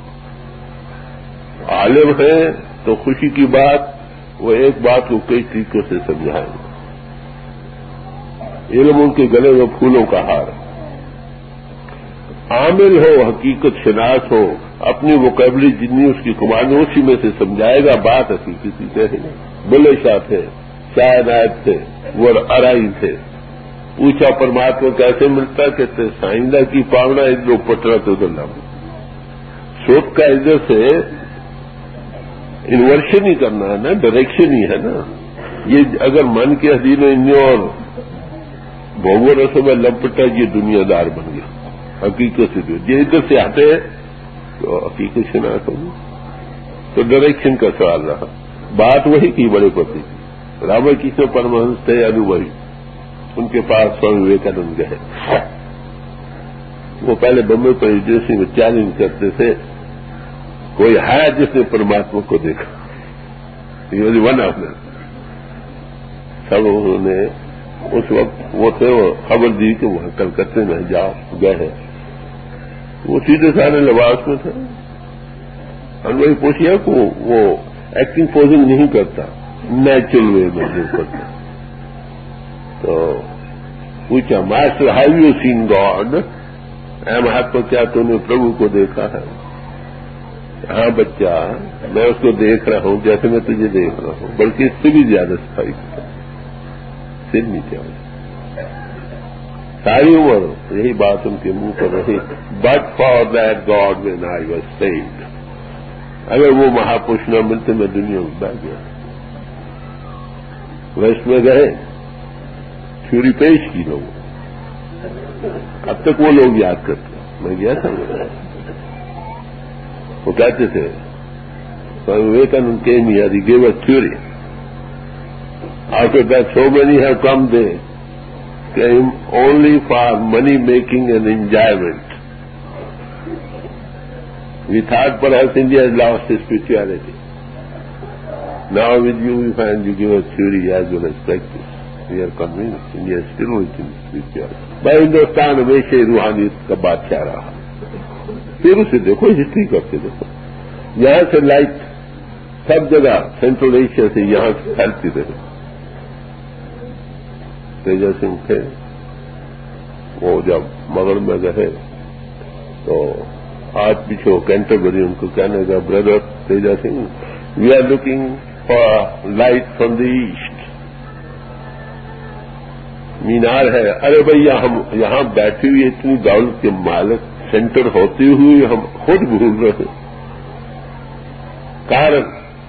عالم ہے تو خوشی کی بات، وہ ایک بات کو کئی طریقوں سے سمجھائیں گے. علم ان کے گلے میں پھولوں کا ہار. عامل ہو، حقیقت شناس ہو، اپنی ووکیبلری جتنی اس کی کمانڈ اسی میں سے سمجھائے گا. بات حقیقت کہے گا. بلے شاہ تھے، شاہ عنایت تھے، وہ ارائی تھے. پوچھا پرماتما کیسے ملتا؟ کہتے سائندہ کی پاونا ادھر پٹرا تو ادھر نہ سوچ کا ادھر سے انورشن ہی کرنا ہے نا، ڈائریکشن ہی ہے نا. یہ اگر من کے حدین اور بھوگو رسوں میں لپٹا یہ دنیا دار بن گیا. حقیقت سے یہ ادھر سے آتے تو حقیقت سے نہ ہوگی. تو ڈائریکشن کا سوال رہا. بات وہی کی بڑے پتی کی. راما کشن پرمہنس تھے انوبھوی، ان کے پاس سوامی وویکانند گئے. وہ پہلے بمبئی پر یونیورسٹی میں چیلنج کرتے تھے کوئی ہے جس نے پرماتما کو دیکھا. One of them. سب انہوں نے اس وقت وہ تھے، وہ خبر دی کہ وہاں کلکتے میں جاؤ. گئے ہیں. وہ سیدھے سارے لباس میں تھے. اور وہی پوچھیا کہ وہ ایکٹنگ پوزنگ نہیں کرتا، نیچرل وے میں نہیں کرتا. تو پوچھا master have you seen God? اے مہاتما کیا تم نے پربھو کو دیکھا ہے؟ ہاں بچہ، میں اس کو دیکھ رہا ہوں جیسے میں تجھے دیکھ رہا ہوں، بلکہ اس سے بھی زیادہ صفائی سر نیچے آ. ساری عمر یہی بات ان کے منہ پر رہی. But for that God when I was saved. اگر وہ مہاپروش نہ ملتے میں دنیا میں بیٹھ گیا. ویسٹ میں گئے، تھیوری پیش کی لوگوں. اب تک وہ لوگ یاد کرتے. میں گیا تھا، وہ کہتے تھے Vivekananda came here, he gave a theory. After that, so many have come, they came only for money making and enjoyment. We thought perhaps India has lost its spirituality. Now with you we find you give us theory as well as practice. We are convinced India is still within spirituality. But Hindustan हमेशा रूहानियत का बादशाह रहा. फिर उसे देखो, history करके देखो, यहां से लाइट सब जगह सेंट्रल एशिया से यहां से फैलती रही. तेजा सिंह थे, वो जब मगध में गए तो आज पीछे कैंटरबरी उनको कहने लगा, brother Teja Singh, we are looking for light from the East. मीनार है, अरे भैया हम यहां बैठे हुए इतनी दौलत के मालिक सेंटर होते हुए हम खुद भूल रहे. कारण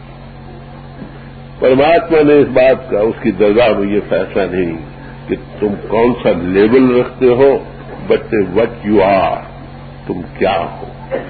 परमात्मा ने इस बात का उसकी दरगाह में ये फैसला नहीं कि तुम कौन सा लेवल रखते हो, बट व्हाट यू आर, तुम क्या हो.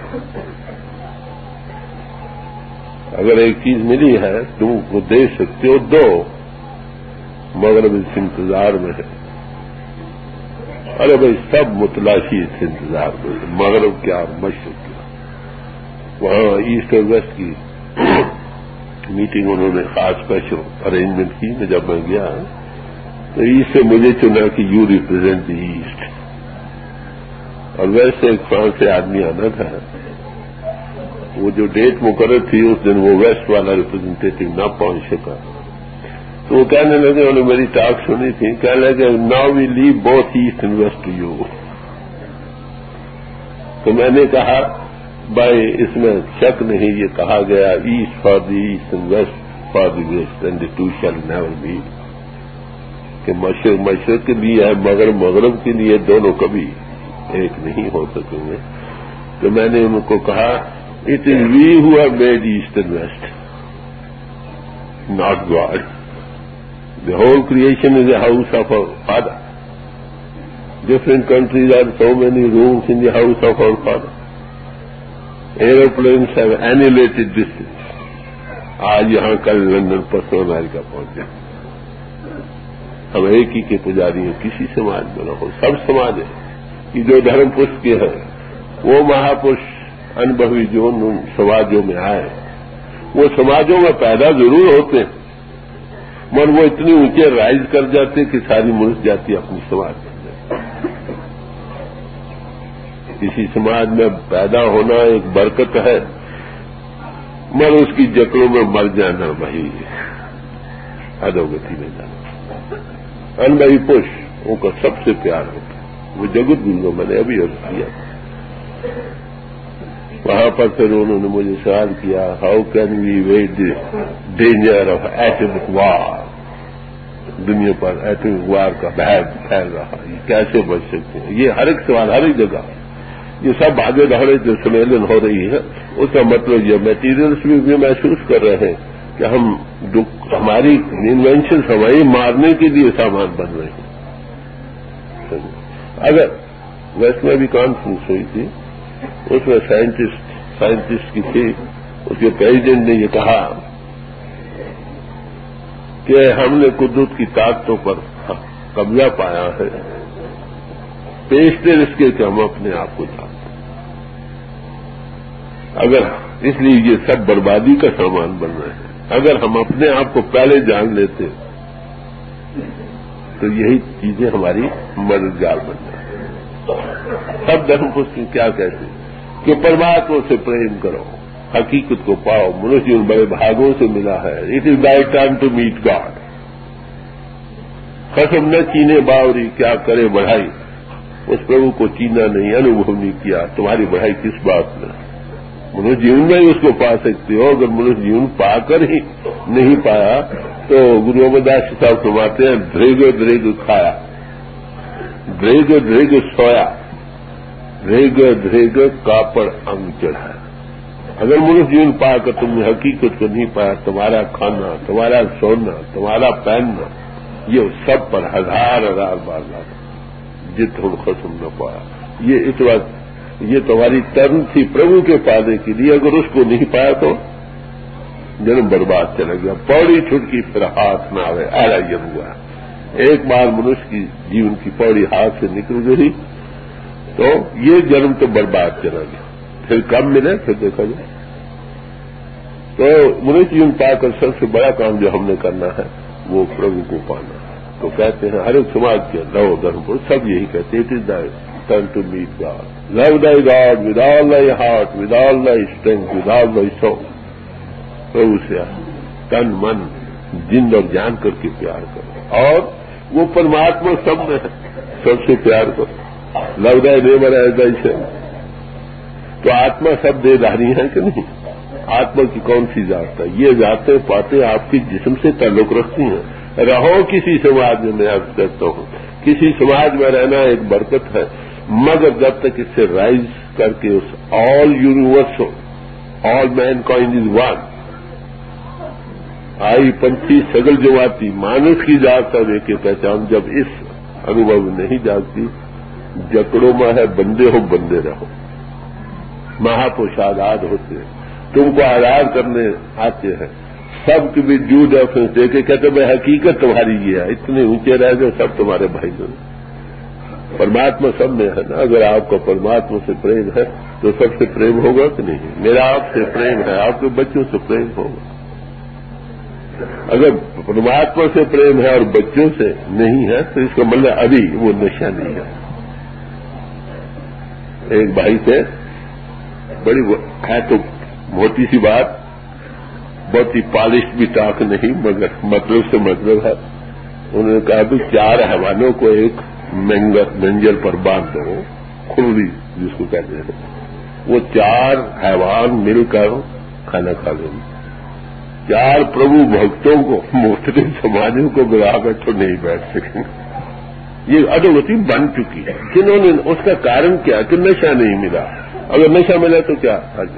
अगर एक चीज मिली है तुमको दे सकते हो, दो. मगरब इस इंतजार में है. अरे भाई सब मुतलाशी इस इंतजार में है. मगरब क्या मशरक क्या. वहां ईस्ट और वेस्ट की मीटिंग उन्होंने खास स्पेशल अरेंजमेंट की. जब मैं गया तो ईस्ट से मुझे चुना कि यू रिप्रेजेंट द ईस्ट, और वेस्ट से एक फ्रांस से आदमी आना था. वो जो डेट मुकर्रर थी उस दिन वो वेस्ट वाला रिप्रेजेंटेटिव ना पहुंच सका. तो वो कहने लगे, उन्होंने मेरी टॉक सुनी थी, कहने लगे now we leave both East and West to you. तो मैंने कहा भाई इसमें शक नहीं, ये कहा गया East for the East and West for the West and the two shall never meet. कि मशरक मशरक के लिए है, मगरब मगरब के लिए, दोनों कभी एक नहीं हो सकेंगे. तो मैंने उनको कहा, it is we who have made East and West, not God. The whole creation is a house of our father. Different countries are so many rooms in the house of our father. Aeroplanes have annihilated distance. आज यहां कल London, परसों America पहुंचे. हम एक ही के पुजारी हैं, किसी समाज में न हो, सब समाज है कि जो धर्म पुरुष के हैं वो महापुरुष अनुभवी जो उन समाजों में आए, वो समाजों में पैदा जरूर होते हैं मगर वो इतनी ऊंचे राइज कर जाते कि सारी मनुष्य जाति अपनी समाज बन जाती. किसी समाज में पैदा होना एक बरकत है, मगर उसकी जकड़ों में मर जाना वही अधोगति में जाना. अनुभवी पुरुष उनका सबसे प्यार होता है. वो जगत गुरु मैंने अभी अर्ज किया. वहां पर फिर उन्होंने मुझे सवाल किया, how can we wait the danger of atomic war. दुनिया पर एटमिक वार का भय फैल रहा, ये कैसे बच सकते हैं. ये हर एक सवाल हर एक जगह, ये सब भागे दौड़े जो सम्मेलन हो रही है, उसका मतलब ये मटीरियल्स भी महसूस कर रहे हैं कि हम हमारी इन्वेंशन हमारी मारने के लिए सामान बन रहे हैं. अगर वेस्ट में भी कॉन्फ्रेंस हुई थी, उसमें साइंटिस्ट की थी, उसके प्रेसिडेंट ने ये कहा कि हमने कुदरत की ताकतों पर कब्जा पाया है, पेशतर इसके कि हम अपने आप को जानते. अगर इसलिए ये सब बर्बादी का सामान बन रहे हैं. अगर हम अपने आप को पहले जान लेते तो यही चीजें हमारी मददगार बन जाती. सब धर्म पुस्तक क्या कहते हैं कि परमात्मा से प्रेम करो, हकीकत को पाओ. मनुष्य उन बड़े भागों से मिला है. It is thy time to meet God. कसम न चीने बावरी, क्या करे बढ़ाई. उस प्रभु को चीना नहीं, अनुभव नहीं किया, तुम्हारी बढ़ाई किस बात में. मनुष्य जीवन में ही उसको पा सकते हो. अगर मनुष्य जीवन पाकर ही नहीं पाया तो गुरु अमरदास साहब फरमाते हैं, दृग दृग खाया, दृग दृग सोया, दृग दृग कापड़ अंग चढ़ाया. अगर मनुष्य जीवन पाकर तुमने हकीकत को नहीं पाया, तुम्हारा खाना, तुम्हारा सोना, तुम्हारा पहनना, ये सब पर हजार हजार बार लगा जित हम खत्म न पाया. ये इस वक्त ये तुम्हारी टर्न थी प्रभु के पाने के लिए. अगर उसको नहीं पाया तो जन्म बर्बाद चला गया. पौड़ी छुटकी फिर हाथ न आवे, ऐसा ये हुआ. एक बार मनुष्य की जीवन की पौड़ी हाथ से निकल गई तो ये जन्म तो बर्बाद चला गया. پھر کب ملے پھر دیکھا جائے. تو منیش جی پا کر سب سے بڑا کام جو ہم نے کرنا ہے وہ پربھو کو پانا. تو کہتے ہیں ہر ایک سماج کے لو دھرم کو سب یہی کہتے ہیں, it is the turn to meet God. Love thy God with all دائی ہارٹ, ود آل دائی اسٹرینتھ, ود آل دائی سول. پربھو سے تن من جند اور جان کر کے پیار کرو, اور وہ پرماتما سب میں ہے, سب سے پیار کرو. لو دائی نیبر ایز دائی سیلف. تو آتما سب دے داری ہے کہ نہیں؟ آتما کی کون سی ذات ہے؟ یہ ذاتیں پاتیں آپ کے جسم سے تعلق رکھتی ہیں. رہو کسی سماج میں عرض کرتا ہوں, کسی سماج میں رہنا ایک برکت ہے, مگر جب تک اس سے رائز کر کے اس all universal, all mankind is one, آئی پنچھی سگل جماعتی مانس کی ذات ہے دیکھ کے پہچان. جب اس انوبھو نہیں جاگتی, جکڑوں میں ہے بندے ہو بندے رہو. مہاپروش آزاد ہوتے ہیں, تم کو آزاد کرنے آتے ہیں. سب کی بھی ڈیو ڈیفرنس دے کے کہتے میں حقیقت تمہاری یہ ہے, اتنے اونچے رہ گئے سب تمہارے بھائی بہن. پرماتما سب میں ہے نا. اگر آپ کا پرماتما سے پریم ہے تو سب سے پریم ہوگا کہ نہیں؟ میرا آپ سے پریم ہے, آپ کے بچوں سے پریم ہوگا. اگر پرماتما سے پریم ہے اور بچوں سے نہیں ہے تو اس کا مطلب ابھی وہ نشہ نہیں ہے. ایک بھائی تھے, بڑی ہے تو موٹی سی بات, بہت ہی پالش بھی ٹاک نہیں, مگر مطلب سے مطلب ہے. انہوں نے کہا کہ 4 حیوانوں کو ایک منجر پر باندھ دو, کھلوی جس کو کہتے ہیں, وہ 4 حیوان مل کر کھانا کھا لیں گے. 4 پربھو بھکتوں کو مختلف سماجوں کو ملا کر تو نہیں بیٹھ سکیں گے. یہ ادوتی بن چکی ہے. جنہوں نے اس کا کارن کیا کہ نشہ نہیں ملا. اگر نشہ ملا تو کیا؟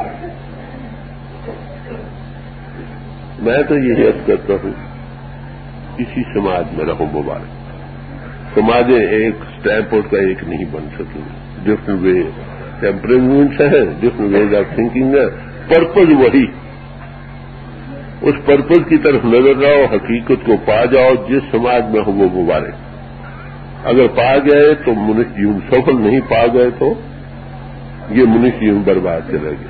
میں تو یہی عرض کرتا ہوں, کسی سماج میں رہو مبارک. سماجیں ایک اسٹیمپ آؤٹ کا ایک نہیں بن سکیں. ڈفرنٹ وے ٹیمپرمنٹس ہیں, ڈفرنٹ ویز آف تھنکنگ ہے. پرپز وہی, اس پرپز کی طرف نظر رہو, حقیقت کو پا جاؤ. جس سماج میں ہو وہ مبارک. اگر پا گئے تو منش جیون سفل, نہیں پا گئے تو یہ منش جیون برباد چلے گیا.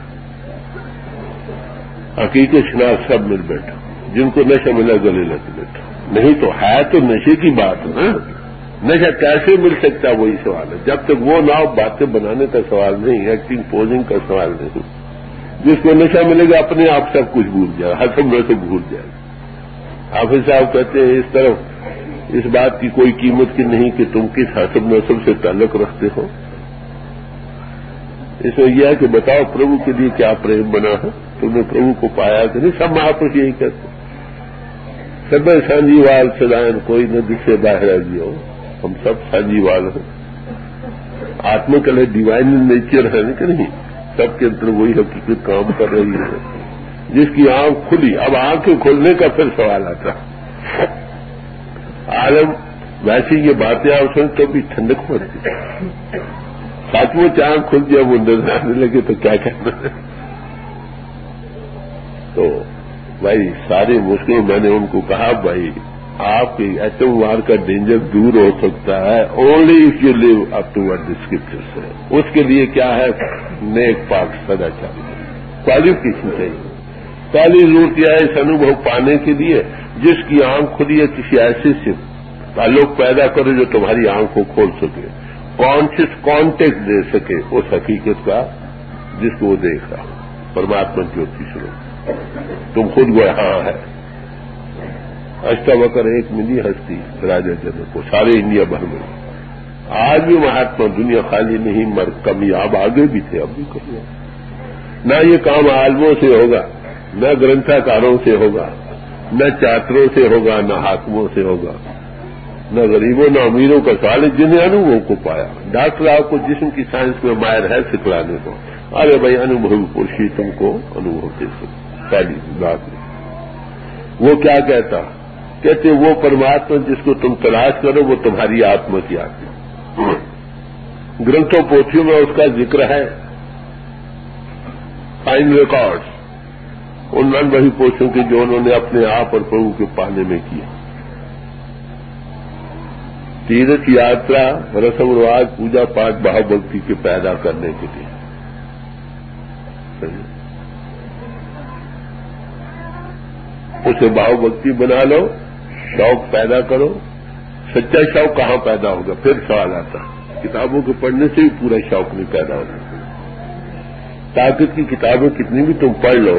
حقیقت شناخت سب مل بیٹھو, جن کو نشہ ملا گلے لگ بیٹھو. نہیں تو ہے تو نشے کی بات ہے نا. نشہ کیسے مل سکتا ہے وہی سوال ہے. جب تک وہ نہ ہو باتیں بنانے کا سوال نہیں, ایکٹنگ پوزنگ کا سوال نہیں. جس کو نشہ ملے گا اپنے آپ سب کچھ بھول جائے, حسب میں سے بھول جائے. حافظ صاحب کہتے ہیں اس طرف اس بات کی کوئی قیمت کی نہیں کہ تم کس حسب نسب سے تعلق رکھتے ہو. اس میں یہ ہے کہ بتاؤ پربھو کے لیے کیا پریم بنا ہے, تم نے پربھو کو پایا کہ نہیں. سب مہاپروش یہی کہتے ہیں, سب سانجیوال سدائن کوئی نہ جس سے باہر گیا ہو. ہم سب سانجیوال ہیں. آتمکل ڈیوائن نیچر ہے کہ نہیں. سب کے اندر وہی حقیقت کام کر رہی ہے. جس کی آنکھ کھلی, اب آنکھیں کھلنے کا پھر سوال آتا ہے. عالم ویسی یہ باتیں آپ سن تو بھی ٹھنڈک پڑتی. سچ مچ آنکھ کھل جائے وہ نظر آنے لگے تو کیا کہنا ہے. تو بھائی ساری مشکل میں نے ان کو کہا بھائی آپ کے ایٹم وار کا ڈینجر دور ہو سکتا ہے only if you live up to word description سے. اس کے لیے کیا ہے, نیک پاک سدا چاہیے, کوالیفکیشن چاہیے. پہلی ضرورت یہ ہے اس انوبھو پانے کے لیے جس کی آنکھ کھلی ہے کسی ایسے سے تعلق پیدا کرو جو تمہاری آنکھ کو کھول سکے, کانشیس کانٹیکٹ دے سکے اس حقیقت کا جس کو وہ دیکھ رہا. پرماتما جیوتی سنو, تم خود وہ ہاں ہے. اشٹاوکر ایک ملی ہستی راجا جنک کو سارے انڈیا بھر میں. آج بھی مہاتما دنیا خالی نہیں, مر کمیاب آگے بھی تھے, اب بھی کمیاب. نہ یہ کام عالموں سے ہوگا, نہ گرنتھاکاروں سے ہوگا, نہ چاتروں سے ہوگا, نہ حاکموں سے ہوگا, نہ غریبوں نہ امیروں کا سوال ہے جنہیں انوبھو کو پایا. ڈاکٹر آپ کو جسم کی سائنس میں ماہر ہے سکھلانے کو, ارے بھائی انوبھو پرشی تم کو انوبھو دے سکتے. پہلی بات وہ کیا کہتا, کہتے وہ پرماتما جس کو تم تلاش کرو وہ تمہاری آتما کی آتما. گرنتھوں پوتھیوں میں اس کا ذکر ہے, فائن ریکارڈز ان وہی پوچھوں کے جو انہوں نے اپنے آپ اور پربھو کے پانے میں کیا. تیرتھ یاترا رسم رواج پوجا پاٹ بھاو بھکتی کے پیدا کرنے کے لیے چاہیے. اسے بھاؤ بھکتی بنا لو، شوق پیدا کرو. سچا شوق کہاں پیدا ہوگا؟ پھر سوال آتا ہے. کتابوں کے پڑھنے سے بھی پورا شوق نہیں پیدا ہوتا. طاقت کی کتابیں کتنی بھی تم پڑھ لو،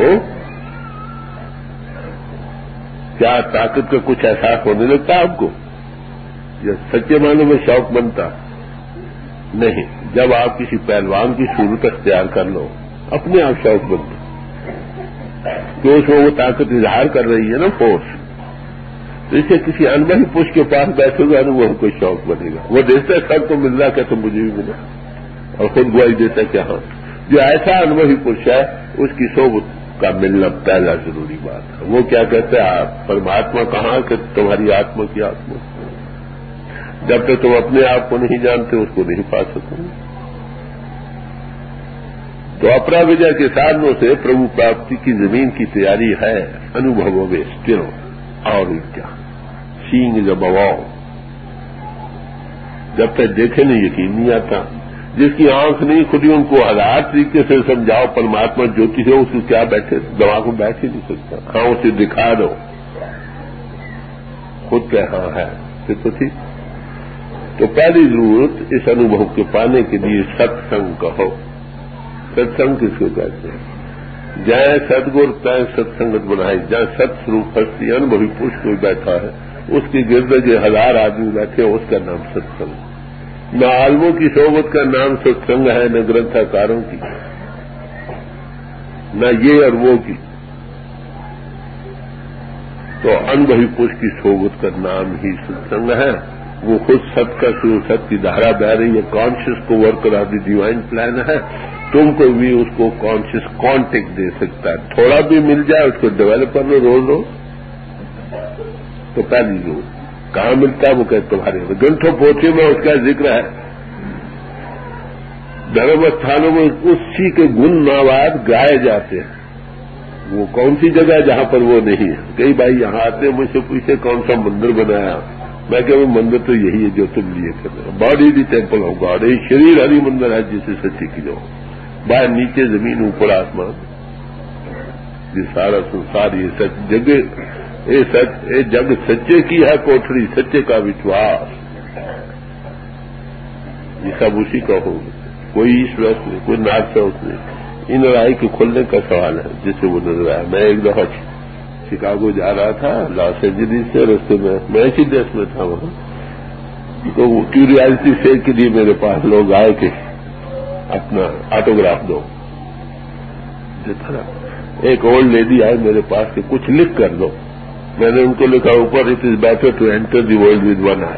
کیا طاقت کا کچھ احساس ہونے لگتا آپ کو؟ یا سچے معنوں میں شوق بنتا؟ نہیں. جب آپ کسی پہلوان کی صورت اختیار کر لو، اپنے آپ شوق بنتا، کہ اس میں وہ طاقت اظہار کر رہی ہے نا، فورس. تو اسے کسی انبہی پش کے پاس بیٹھے گا نا، وہ کوئی شوق بنے گا. وہ دیکھتا ہے سب کو مل رہا کہ تو مجھے بھی ملا، اور خود گواہی دیتا ہے کہ ہاں. جو ایسا انبہی پش ہے اس کی صحبت کا ملنا پہلا ضروری بات ہے. وہ کیا کہتے ہیں؟ آپ پرماتما کہاں کہ تمہاری آتما کی آتما. جب تک تم اپنے آپ کو نہیں جانتے اس کو نہیں پا سکو. تو اپرا وجے کے سادھنوں سے پربھو پراپتی کی زمین کی تیاری ہے. انوبھو میں اسٹر اور کیا سینگ از ابو آل. جب تک دیکھے نہیں یقین نہیں آتا. جس کی آنکھ نہیں کھلی ان کو ہزار طریقے سے سمجھاؤ پرماتما جوتی ہے، اس کو کیا بیٹھے دماغ میں بیٹھ ہی نہیں سکتا. ہاں اسے دکھا دو، خود کہ ہاں ہے پھر تو ٹھیک. تو پہلی ضرورت اس انوبھو کے پانے کے لیے ست سنگ کہو. ست سنگ کس کو کہتے ہیں؟ جائیں سدگر تائیں ست سنگت بنائی. جہاں ست سروپ ہستی انوبھوی پوش کوئی بیٹھا ہے، اس کی گرد جو ہزار آدمی بیٹھے ہیں اس کا نام ست سنگ. نہ عالموں کی صحبت کا نام ست سنگ ہے، نہ گرنتھاکاروں کی، نہ یہ اور وہ کی. تو انوبھوی پوش کی صحبت کا نام ہی ست سنگ ہے. وہ خود ست کا شروع، ست کی دھارا بہ رہی ہے. Conscious coworker of the divine plan ہے. تم کو بھی اس کو کانشیس کانٹیکٹ دے سکتا ہے. تھوڑا بھی مل جائے اس کو ڈیولپ کر لو روز روز. تو پہلی ضرورت کہاں ملتا ہے؟ وہ کہ تمہارے گنٹھوں پوتھی میں اس کا ذکر ہے. دھرم استھانوں میں اسی کے گن مواد گائے جاتے ہیں. وہ کون سی جگہ ہے جہاں پر وہ نہیں ہے؟ کئی بھائی یہاں آتے مجھ سے پوچھے کون سا مندر بنایا. میں کہ وہ مندر تو یہی ہے جو تم لیے کر رہے ہو. Body the temple of God. یہ شریر ہری مندر ہے جسے سچی کی جاؤ. باہر نیچے زمین، اوپر آسمان. یہ سارا سنسار یہ سچ جگہ، یہ جگ سچے کی ہے کوٹری، سچے کا وشواس. یہ سب اسی کا ہوگا. کوئی ایسٹ ویسٹ نہیں، کوئی نارتھ ساؤتھ نہیں. ان رائی کے کھلنے کا سوال ہے جس سے وہ نظر آیا. میں ایک دفعہ شکاگو جا رہا تھا لاس اینجلس سے، رستے میں اسی دیش میں تھا وہاں. تو کیوریالٹی سے کے لیے میرے پاس لوگ آئے کہ اپنا آٹوگراف دو. ایک اولڈ لیڈی آئی میرے پاس کہ کچھ لکھ کر دو. میں نے ان کو لکھا اوپر، it is better to enter the world with one eye.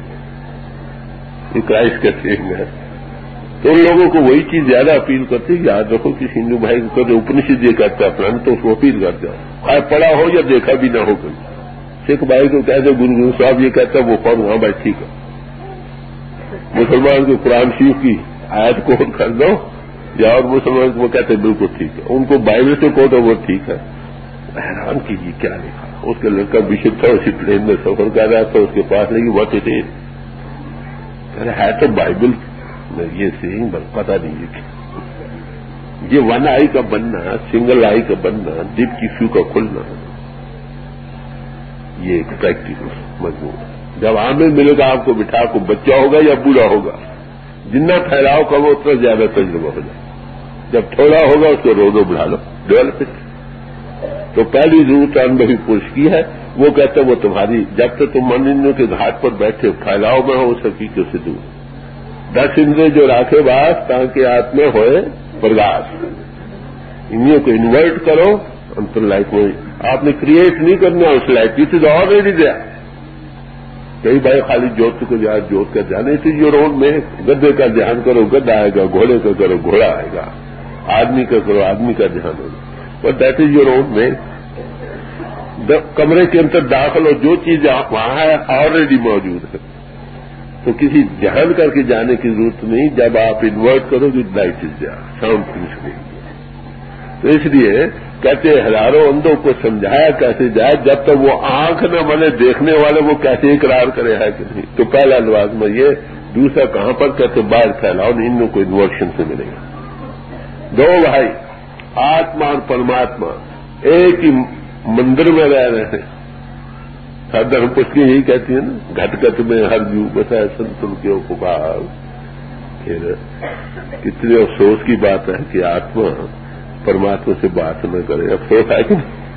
یہ کرائسٹ کا سینگ ہے. تو ان لوگوں کو وہی چیز زیادہ اپیل کرتی کہ یاد رکھو کسی ہندو بھائی کو کہتے اپنشد یہ کرتا ہے اپنا، تو اس کو اپیل کرتے ہو خواہ پڑھا ہو یا دیکھا بھی نہ ہو. سکھ بھائی کو کہتے گرو صاحب یہ کہتا ہے وہ فون وہاں بھائی ٹھیک ہے. مسلمان کو قرآن شریف کی آیت کوٹ کر دو، یا اور مسلمان کو وہ کہتے ہیں بالکل ٹھیک ہے. ان کو بائبل سے کوٹ ہے وہ ٹھیک ہے. حیران کیجیے کیا لکھا. اس کا لڑکا بشپ تھا، اسی پلین میں سفر کر رہا تھا. اس کے پاس لگی واٹ اٹ از. کہہ رہا ہے تو بائبل یہ سینگ پتہ نہیں ہے. یہ ون آئی کا بننا، سنگل آئی کا بننا، ڈپ کی فیو کا کھلنا، یہ ایک پریکٹیکل مضمون ہے. جب عامل ملے گا آپ کو بٹھا کو بچہ ہوگا یا بوڑھا ہوگا، جتنا پھیلاؤ کرو اتنا زیادہ تجربہ ہو جائے. جب تھوڑا ہوگا اس کو روزو بڑھا لو، ڈیولپ. تو پہلی ضرورت انوبھوی پرش کی ہے. وہ کہتے وہ تمہاری جب تک تم منوں کے گھاٹ پر بیٹھے پھیلاؤ میں ہو اس حقیقت سے دور. 10 اندرے جو راکھے باس تاکہ آتمے ہوئے پرگاس. انہیں کو انورٹ کرو انتر لائف میں. آپ نے کریٹ نہیں کرنا اس life, it is already there. کئی بھائی خالی جوت کو جوت کا دھیان. اٹ از یور اون میں. گدے کا دھیان کرو گدا آئے گا، گھوڑے کا کرو گھوڑا آئے گا، آدمی کا کرو آدمی کا دھیان ہوگا. But that is your own میں. کمرے کے اندر داخل ہو، جو چیز وہاں ہے آلریڈی موجود ہے. تو کسی دھیان کر کے جانے کی ضرورت نہیں. جب آپ انورٹ کرو گے light is there, sound finish نہیں. تو اس لیے کہتے ہزاروں اندھوں کو سمجھایا کیسے جائے جب تک وہ آنکھ نہ بنے دیکھنے والے وہ کیسے اقرار کرے ہے کہ نہیں. تو پہلا لوازمہ یہ. دوسرا کہاں پر کہتے باہر پھیلاؤ، ان کو انورشن سے ملے گا. 2 بھائی آتما اور پرماتما ایک ہی مندر میں رہ رہے ہیں. ہر دھرم پشکی یہی کہتی ہے نا، گھٹ گھٹ میں ہر جو بسائے سنتن کے پکار. پھر کتنے افسوس کی بات ہے کہ آتما پرماتما سے بات نہ کرے. افسوس ہے کہ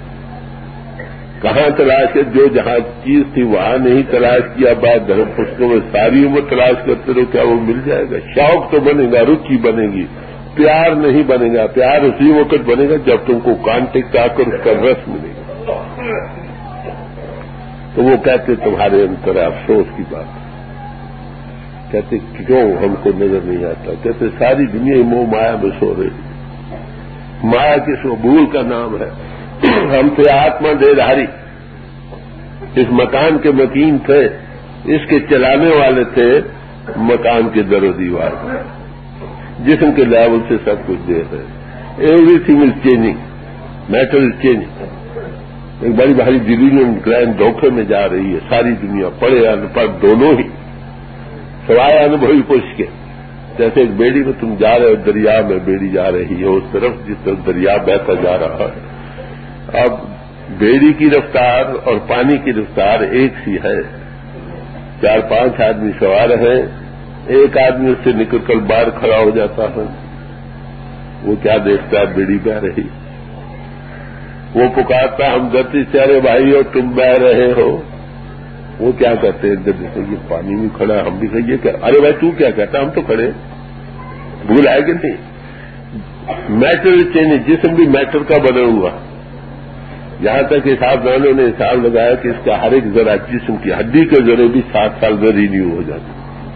کہاں تلاش ہے؟ جو جہاں چیز تھی وہاں نہیں تلاش کیا. بات دھرم پشکوں میں ساری عمر تلاش کرتے رہو، کیا وہ مل جائے گا؟ شوق تو بنے گا، رچی بنے گی، پیار نہیں بنے گا. پیار اسی وقت بنے گا جب تم کو کانٹیکٹ آ کر اس کا رس ملے گا. تو وہ کہتے تمہارے اندر افسوس کی بات. کہتے کیوں ہم کو نظر نہیں آتا؟ کہتے ساری دنیا موہ مایا میں سو رہی. مایا کس عبول کا نام ہے. ہم تھے آتما دیدھاری، اس مکان کے مکین تھے، اس کے چلانے والے تھے مکان کے در و دیوار. جسم کے لیول سے سب کچھ دے رہے. Everything is changing, matter is changing. ایک بڑی بھاری ڈیلیجن گرینڈ دھوکے میں جا رہی ہے ساری دنیا، پڑھے ان پڑھ دونوں ہی، سوائے انبھوی پوچھ کے. جیسے ایک بیڑی میں تم جا رہے ہو، دریا میں بیڑی جا رہی ہے اس طرف جس طرف دریا بہتا جا رہا ہے. اب بیڑی کی رفتار اور پانی کی رفتار ایک سی ہے. 4-5 آدمی سوار ہیں، ایک آدمی اس سے نکل کر باہر کھڑا ہو جاتا ہے. وہ کیا دیکھتا ہے؟ بیڑی بہ رہی. وہ پکارتا ہم گتی سے، ارے بھائی ہو تم بہ رہے ہو. وہ کیا کہتے ہیں؟ یہ پانی میں کھڑا ہے، ہم بھی کہیے کہ ارے بھائی تو کیا کہتا؟ ہم تو کھڑے. بھول آئے کہ نہیں؟ میٹر چینج، جسم بھی میٹر کا بنا ہوا. یہاں تک حساب دانوں نے حساب لگایا کہ اس کا ہر ایک ذرا جسم کی ہڈی کے ذرے بھی 7 سال میں رینیو ہو جاتے.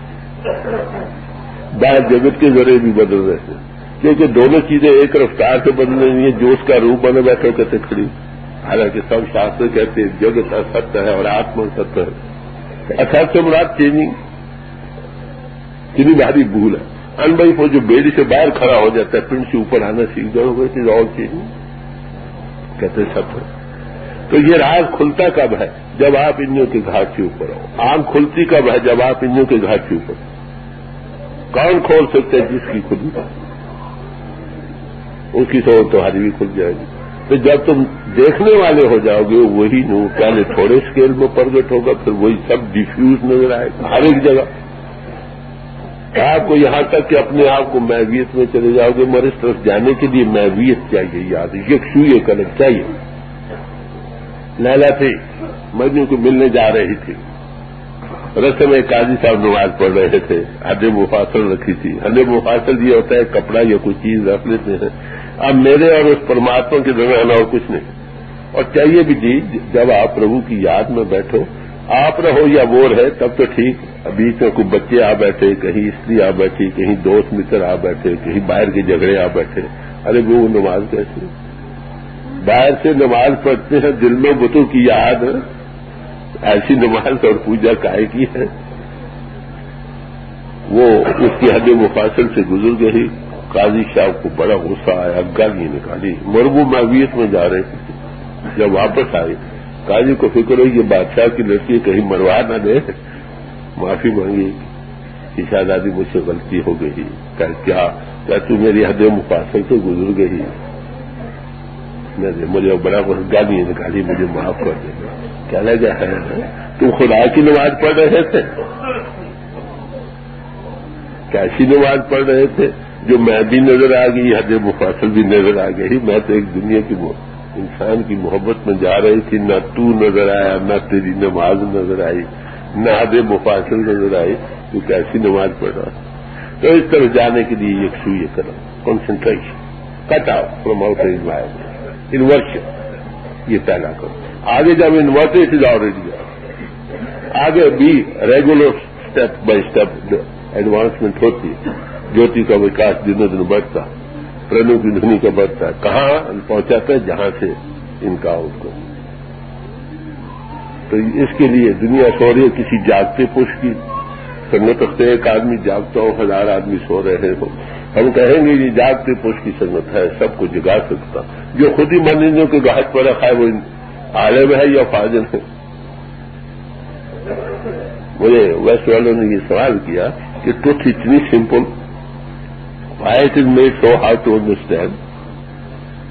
باہر جگت کے ذریعے بھی بدل رہے ہیں، کیونکہ دونوں چیزیں ایک رفتار سے بدل رہی ہیں. جو اس کا روپ بنے بیٹھے کہتے کھڑی. حالانکہ سب شاستر کہتے ہیں جگت است ہے اور آتما ست ہے. اثر سے مراد چینجنگ. کتنی بھاری بھول ہے. ان بھائی وہ جو بیڑی سے باہر کھڑا ہو جاتا ہے، پنڈ سے اوپر آنا سیکھ جاؤ گے کہ اور چینجنگ کہتے ست ہے. تو یہ راز کھلتا کب ہے؟ جب آپ انجوں کے گھاٹ سے اوپر ہو. آنکھ کھلتی کب ہے؟ جب آپ انجوں کے گھاٹ سے اوپر ہو. کون کھول سکتے ہیں؟ جس کی کھلی اس کی سوچ تو ہری بھی کھل جائے گی. تو جب تم دیکھنے والے ہو جاؤ گے وہی نور پہلے تھوڑے اسکیل میں پرگٹ ہوگا، پھر وہی سب ڈیفیوز نظر آئے گا ہر ایک جگہ. آپ کو یہاں تک کہ اپنے آپ کو میویت میں چلے جاؤ گے، مگر اس طرف جانے کے لیے میویت چاہیے. یاد یکسوئی کلک چاہیے. لیلا تھی مجنو کو ملنے جا رہی تھی، رستے میں قاضی صاحب نماز پڑھ رہے تھے. حد مفاصل رکھی تھی. حد مفاصل یہ ہوتا ہے کپڑا یا کوئی چیز رکھ لیتے ہیں. اب میرے اور اس پرماتما کے درمیان اور کچھ نہیں. اور چاہیے بھی جی جب آپ پربھو کی یاد میں بیٹھو، آپ رہو یا وہ رہے تب تو ٹھیک. بیچ میں کوئی بچے آ بیٹھے، کہیں استری آ بیٹھی، کہیں دوست متر آ بیٹھے، کہیں باہر کے جھگڑے آ بیٹھے. ارے وہ نماز کیسے؟ باہر سے نماز پڑھتے ہیں، دل میں بتوں کی یاد، ایسی نماز اور پوجا کائے کی ہے. وہ اس کی حد مفاصل سے گزر گئی. قاضی صاحب کو بڑا غصہ آیا، گالی نکالی. مربو معویت میں جا رہے تھے. جب واپس آئے قاضی کو فکر ہوئی یہ بادشاہ کی لڑکی کہیں مروا نہ دے. معافی مانگی کہ شہزادی مجھ سے غلطی ہو گئی. کیا تو میری حد مفاصل سے گزر گئی؟ مجھے بڑا گالی نکالی، مجھے معاف کر دے. کیا لگا ہے تم خدا کی نماز پڑھ رہے تھے؟ کیسی نماز پڑھ رہے تھے جو میں بھی نظر آ گئی، حد مفاصل بھی نظر آ گئی. میں تو ایک دنیا کی انسان کی محبت میں جا رہی تھی، نہ تو نظر آیا، نہ تیری نماز نظر آئی، نہ حد مفاصل نظر آئی. تو کیسی نماز پڑھ رہا. تو اس طرح جانے کے لیے یکسوئی کرو، concentration, cut out from out environment, inversion. یہ پہلا کرو. آگے جب انورٹ از آلریڈی آگے بھی regular step by step advancement ہوتی ہے. جوتی کا وکاس دنوں دن بڑھتا، پرنو کی دھنی کا بڑھتا ہے. کہاں پہنچاتا ہے؟ جہاں سے ان کا آؤٹ کو. تو اس کے لیے دنیا سو رہی ہے کسی جاگتے پش کی سنگت رکھتے. ایک آدمی جاگتا ہو، 1000 آدمی سو رہے ہو. ہم کہیں گے یہ جاگتے پش کی سنگت ہے، سب کو جگا سکتا. جو خود ہی منزلوں کے گھاٹ پر رکھا ہے وہ عالم ہے یا فاضل ہے؟ مجھے ویسٹ والوں نے یہ سوال کیا کہ ٹروتھ اتنی simple, why it is made so hard to understand.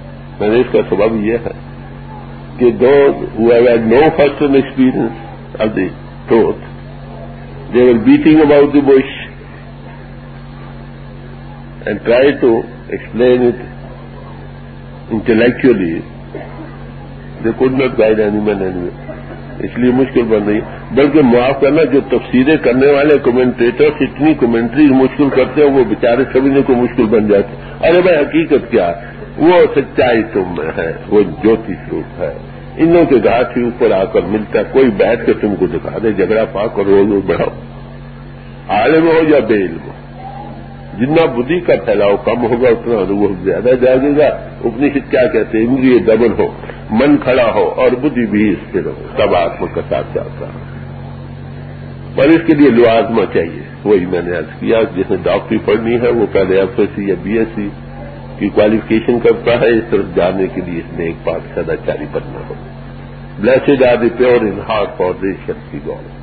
میں نے اس کا سبب یہ ہے کہ those who have had no first-hand experience of the truth, they were beating about the bush and try to explain it intellectually. They could not guide any man anyway. اس لیے مشکل بن رہی ہے. بلکہ معاف کرنا، جو تفسیریں کرنے والے کمنٹریٹرس اتنی کمنٹری مشکل کرتے ہیں وہ بیچارے سمجھنے کو مشکل بن جاتے ہیں. ارے بھائی حقیقت کیا ہے؟ وہ سچائی تم میں ہے، وہ جوتی سوروپ ہے. انہوں کے گھاٹ کے اوپر آ کر ملتا ہے. کوئی بیٹھ کے تم کو دکھا دے، جھگڑا پا کر روز بڑھاؤ، عالم ہو یا بے علم ہو. جتنا بدھی کا پھیلاؤ کم ہوگا اتنا وہ زیادہ جاگے گا. اپنشد کیا کہتے ہیں؟ اندریے ڈبل ہو، من کھڑا ہو اور بدھی بھی استھر ہو، تب آتما کا ساتھ جاتا ہے. پر اس کے لیے لوازمہ چاہیے. وہی میں نے عرض کیا، جس نے ڈاکٹری پڑھنی ہے وہ پہلے ایف ایس سی یا بی ایس سی کی کوالیفکیشن کرتا ہے. اس طرف جانے کے لیے اس نے ایک پاٹھشالہ جاری بننا ہو. Blessed are the pure in heart for they shall see God.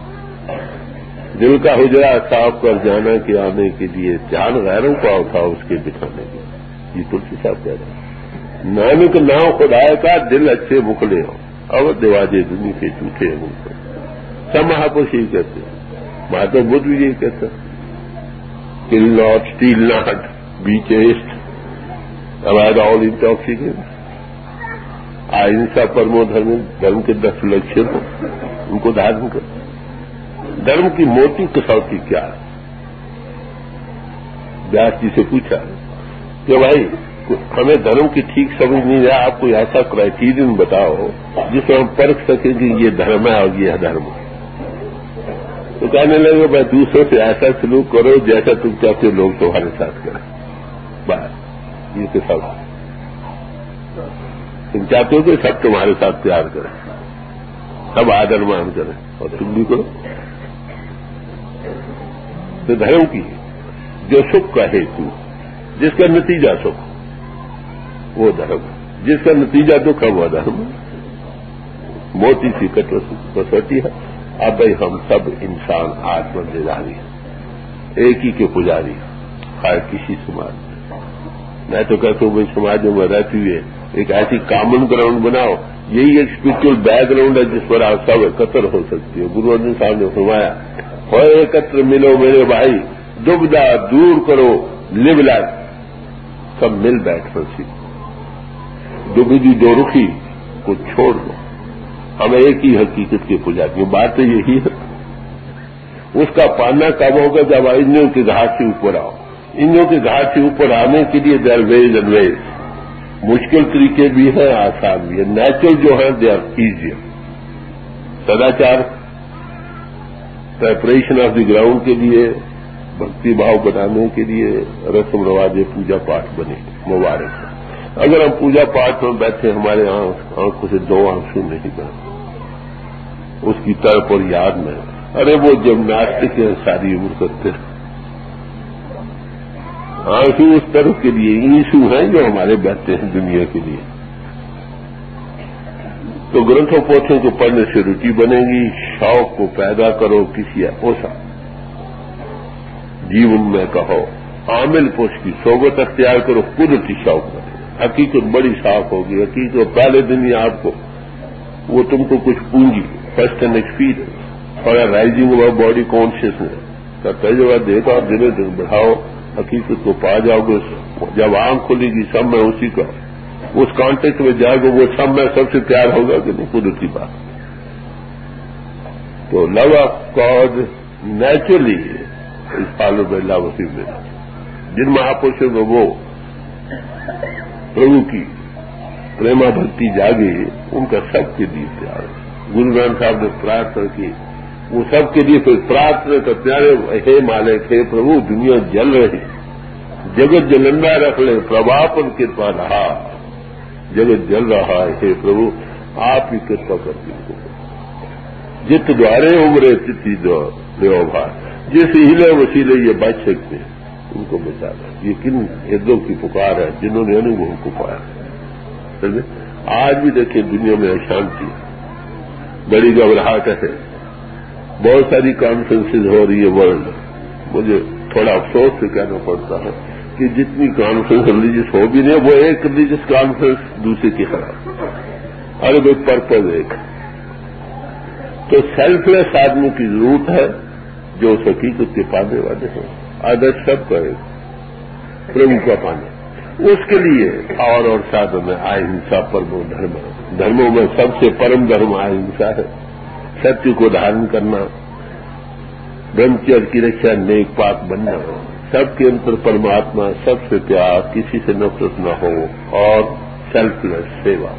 دل کا حجرہ صاف کر جانا کہ آنے کے لیے جان غیروں کا اٹھا اس کے بٹھانے کے. یہ تلسی صاحب کہہ رہے ہیں. نانک نام خدائے کا دل اچھے مکھلے ہو، اور دیواجے دنیا کے جھوٹے ہیں. ان کو سب مہاپرش یہی کہتے ہیں. مہاتما بدھ بھی یہی کہتا ہے، kill not, steal not, be chaste, avoid all intoxicant, اہنسا پرمو دھرم. دھرم کے 10 لکشن ہو، ان کو دھارن کر. دھرم کی موٹی کسوٹی کیا ہے؟ بیاس جی سے پوچھا کہ بھائی ہمیں دھرم کی ٹھیک سمجھ نہیں ہے، آپ کوئی ایسا کرائٹیرین بتاؤ جس میں ہم پرکھ سکیں کہ یہ دھرم ہے اور یہ ادھرم ہے. تو کہنے لگے بھائی دوسروں سے ایسا سلوک کرو جیسا تم چاہتے ہو لوگ تمہارے ساتھ کریں. بس یہ کسوٹی. تم چاہتے ہو کہ سب تمہارے ساتھ پیار کریں، سب آدر مان کریں، اور تم بھی کرو. تو دھرم کی جو سکھ کا ہیتو، جس کا نتیجہ سکھ، وہ دھرم. جس کا نتیجہ دکھ ہے وہ دھرم. موٹی سی کسوٹی ہے. اب بھائی ہم سب انسان آتم دیداری ہیں، ایک ہی کے پجاری، خیر کسی سماج میں. میں تو کہتا ہوں بھائی سماجوں میں رہتی ہوئے ایک ایسی کامن گراؤنڈ بناؤ. یہی ایک اسپرچل بیک گراؤنڈ ہے جس پر آپ سب اکتر ہو سکتے ہو. گرو ارجن صاحب نے فرمایا، ہوئے ایکتر ملو میرے بھائی، دبدا دور کرو لب لائف. سب مل بیٹھ کر سیکھو. دبدی دو رخی کو چھوڑ دو. ہم ایک ہی حقیقت کے پجاری ہیں. بات تو یہی ہے. اس کا پانا کب ہوگا؟ جب انجنوں کے گھاٹ سے اوپر آؤ. انجنوں کے گھاٹ سے اوپر آنے کے لیے دیر ویز اینڈ ویز. مشکل طریقے بھی ہیں، آسان بھی ہے. نیچرل جو ہے دے آر ایزیئر. سداچار، پریپریشن آف دی گراؤنڈ کے لیے، بھکتی بھاؤ بنانے کے لیے رسم رواج پوجا پاٹ بنے مبارک ہے. اگر ہم پوجا پاٹ میں بیٹھے ہمارے آنکھوں سے 2 آنسو نہیں بہتے اس کی طرف اور یاد میں، ارے وہ جمناسٹک ساری عمر کرتے ہیں. آنسو اس طرف کے لیے ایشو ہیں جو ہمارے بہتے ہیں دنیا کے لیے. تو گرنتھوں پوتھوں کو پڑھنے سے روچی بنے گی. شوق کو پیدا کرو کسی ایسا جیون میں کہو. عامل پوش کی صحبت اختیار کرو. قدرتی شوق بنے. حقیقت بڑی صاف ہوگی. حقیقت پہلے دن ہی آپ کو وہ تم کو کچھ پونجی، فرسٹ اینڈ ایکسپیرئنس اور رائزنگ اوور باڈی کانشیسنس کا تجربہ دے گا. دن دن بڑھاؤ، حقیقت کو پا جاؤ گے. جب آنکھ کھلے گی سب میں اسی کا اس کانٹیکٹ میں جائے گا. وہ سب میں سب سے پیار ہوگا کہ نہیں؟ قدرتی بات. تو love of God naturally is followed by love of humanity. جن مہاپرشوں میں وہ پربھو کی پریما بھکتی جاگے ان کا سب کے لیے پیار ہے. گرو گرانتھ صاحب نے پرارتھنا کی، وہ سب کے لیے پھر پرارتھنا کرتے ہیں، ہے مالک، ہے پربھو دنیا جل رہی، جگت جلندہ رکھ لے، پربھاپن کرپا رہا، جگت جل رہا ہے، ہے پربھو آپ ہی کرپا کرتے ہیں. جت دوارے عمرے تتی دیو بھار. جس ہیلے وسیلے یہ بچ سکتے ہیں ان کو بچا دیں. یہ کن ہردوں کی پکار ہے جنہوں نے انوبھو کو پایا. آج بھی دیکھیں دنیا میں اشانتی، بڑی گھبراہٹ ہے. بہت ساری کانفرنسز ہو رہی ہے ورلڈ. مجھے تھوڑا افسوس سے کہنا پڑتا ہے کہ جتنی کانفرنس ریلیجس ہو بھی نہیں وہ ایک ریلیجس کانفرنس دوسرے کے خلاف، ارے بھائی پرپز ایک. تو سیلف لیس آدمی کی ضرورت ہے جو اس حقیقت کے پانے والے ہیں. آدر سب کا ایک پرم کا پانا، اس کے لیے اور ساتھ میں اہنسا پرمو دھرم، دھرموں میں سب سے پرم دھرم اہنسا ہے. ستیہ کو دھارن کرنا، برہمچر کی رکشا، نیک پاک بننا، سب کے اندر پرماتما، سب سے پیار، کسی سے نفرت نہ ہو، اور سیلف لیس سیوا.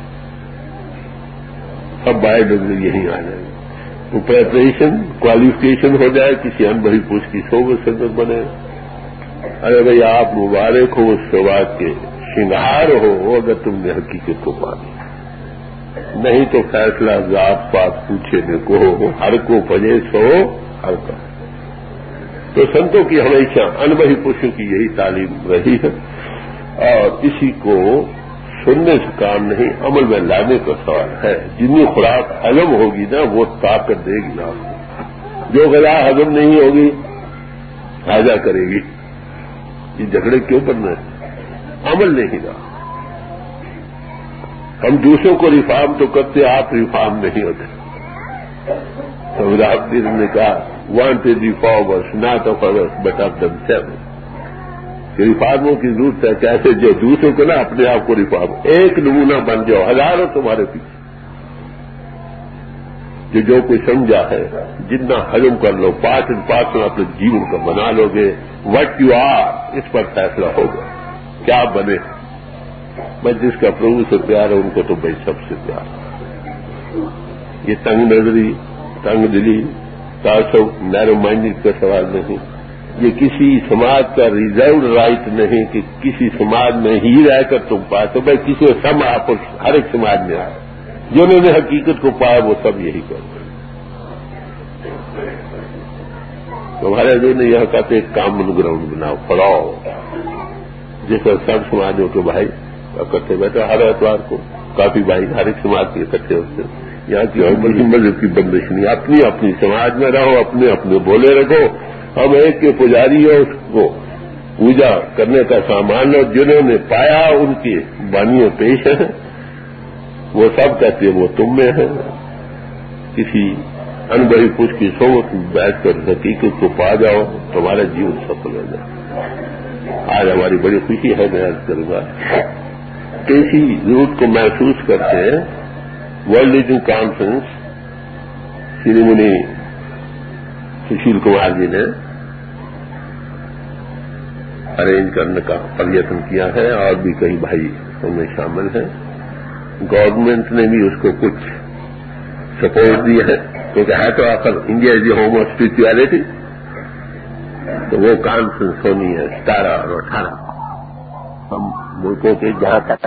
اب باہر یہی آ جائے تو پریپریشن کوالیفکیشن ہو جائے، کسی انبھری پوچھ کی صحبت سے بنے. ارے بھائی آپ مبارک ہو اس سواد کے شنگار ہو اگر تم نے حقیقت کو پانا، نہیں تو فیصلہ ذات پات پوچھے نہ کو، ہر کو پجے سو ہر کا. تو سنتوں کی ہمیشہ انبہی پوشوں کی یہی تعلیم رہی ہے، اور اسی کو سننے سے کام نہیں، عمل میں لانے کا سوال ہے. جتنی خوراک ہضم ہوگی نا وہ طاقت دے گی آپ کو، جو غذا ہضم نہیں ہوگی تازہ کرے گی. یہ جھگڑے کیوں کرنا ہے؟ عمل نہیں رہا. ہم دوسروں کو ریفارم تو کرتے، آپ ریفارم نہیں ہوتے. سمجھا نے کہا wanted reformers not of others but of them self. ریفارموں کی ضرورت ہے، کیسے جو دوسروں کو نا اپنے آپ کو ریفارم. ایک نمونہ بن جاؤ، ہزاروں تمہارے پیچھے. جو کوئی سمجھا ہے جتنا ہضم کر لو، پارٹ اینڈ پارسل اپنے جیون کا بنا لو گے. وٹ یو آر اس پر فیصلہ ہوگا کیا بنے. بس جس کا پربھو سے پیار ہے ان کو تو بھائی سب سے پیار ہے. یہ تنگ نظری، تنگ دلی، تعصب، نیرو مائنڈیڈ کا سوال نہیں. یہ کسی سماج کا ریزروڈ رائٹ نہیں کہ کسی سماج میں ہی رہ کر تم پائے. تو بھائی کسی کو سم آپ ہر ایک سماج میں آئے، جنہوں نے حقیقت کو پایا وہ سب یہی کرتے. تمہارے جو نے یہاں کہتے ایک کامن گراؤنڈ بناؤ، پڑاؤ جس پر سب سماجوں کے بھائی اکٹھے بیٹھے. ہر اتوار کو کافی بھائی ہر ایک سماج کے اکٹھے ہوتے ہیں. یہاں کی اور بڑی مذہب کی بندش نہیں، اپنی اپنی سماج میں رہو، اپنے اپنے بولے رکھو. ہم ایک کے پجاری ہیں، اس کو پوجا کرنے کا سامان، اور جنہوں نے پایا ان کی بانیاں پیش ہیں. وہ سب کہتے ہیں وہ تم میں ہے. کسی انبہی پوچھ کی صحبت میں بیٹھ کر حقیقت کو پا جاؤ، تمہارا جیون سفل ہو جائے. آج ہماری بڑی خوشی ہے، میں عرض کروں گا کہ اسی ضرورت کو محسوس کرتے ہیں world leading conference Shri Muni Sushil Kumar ji نے ارینج کرنے کا پریتن کیا ہے، اور بھی کئی بھائی ان میں شامل ہیں. گورنمنٹ نے بھی اس کو کچھ سپورٹ دیا ہے، کیونکہ ہے تو آخر India is the home of spirituality. تو وہ کانفرنس ہونی ہے 17 اور 18 ہم ملکوں کے جہاں تک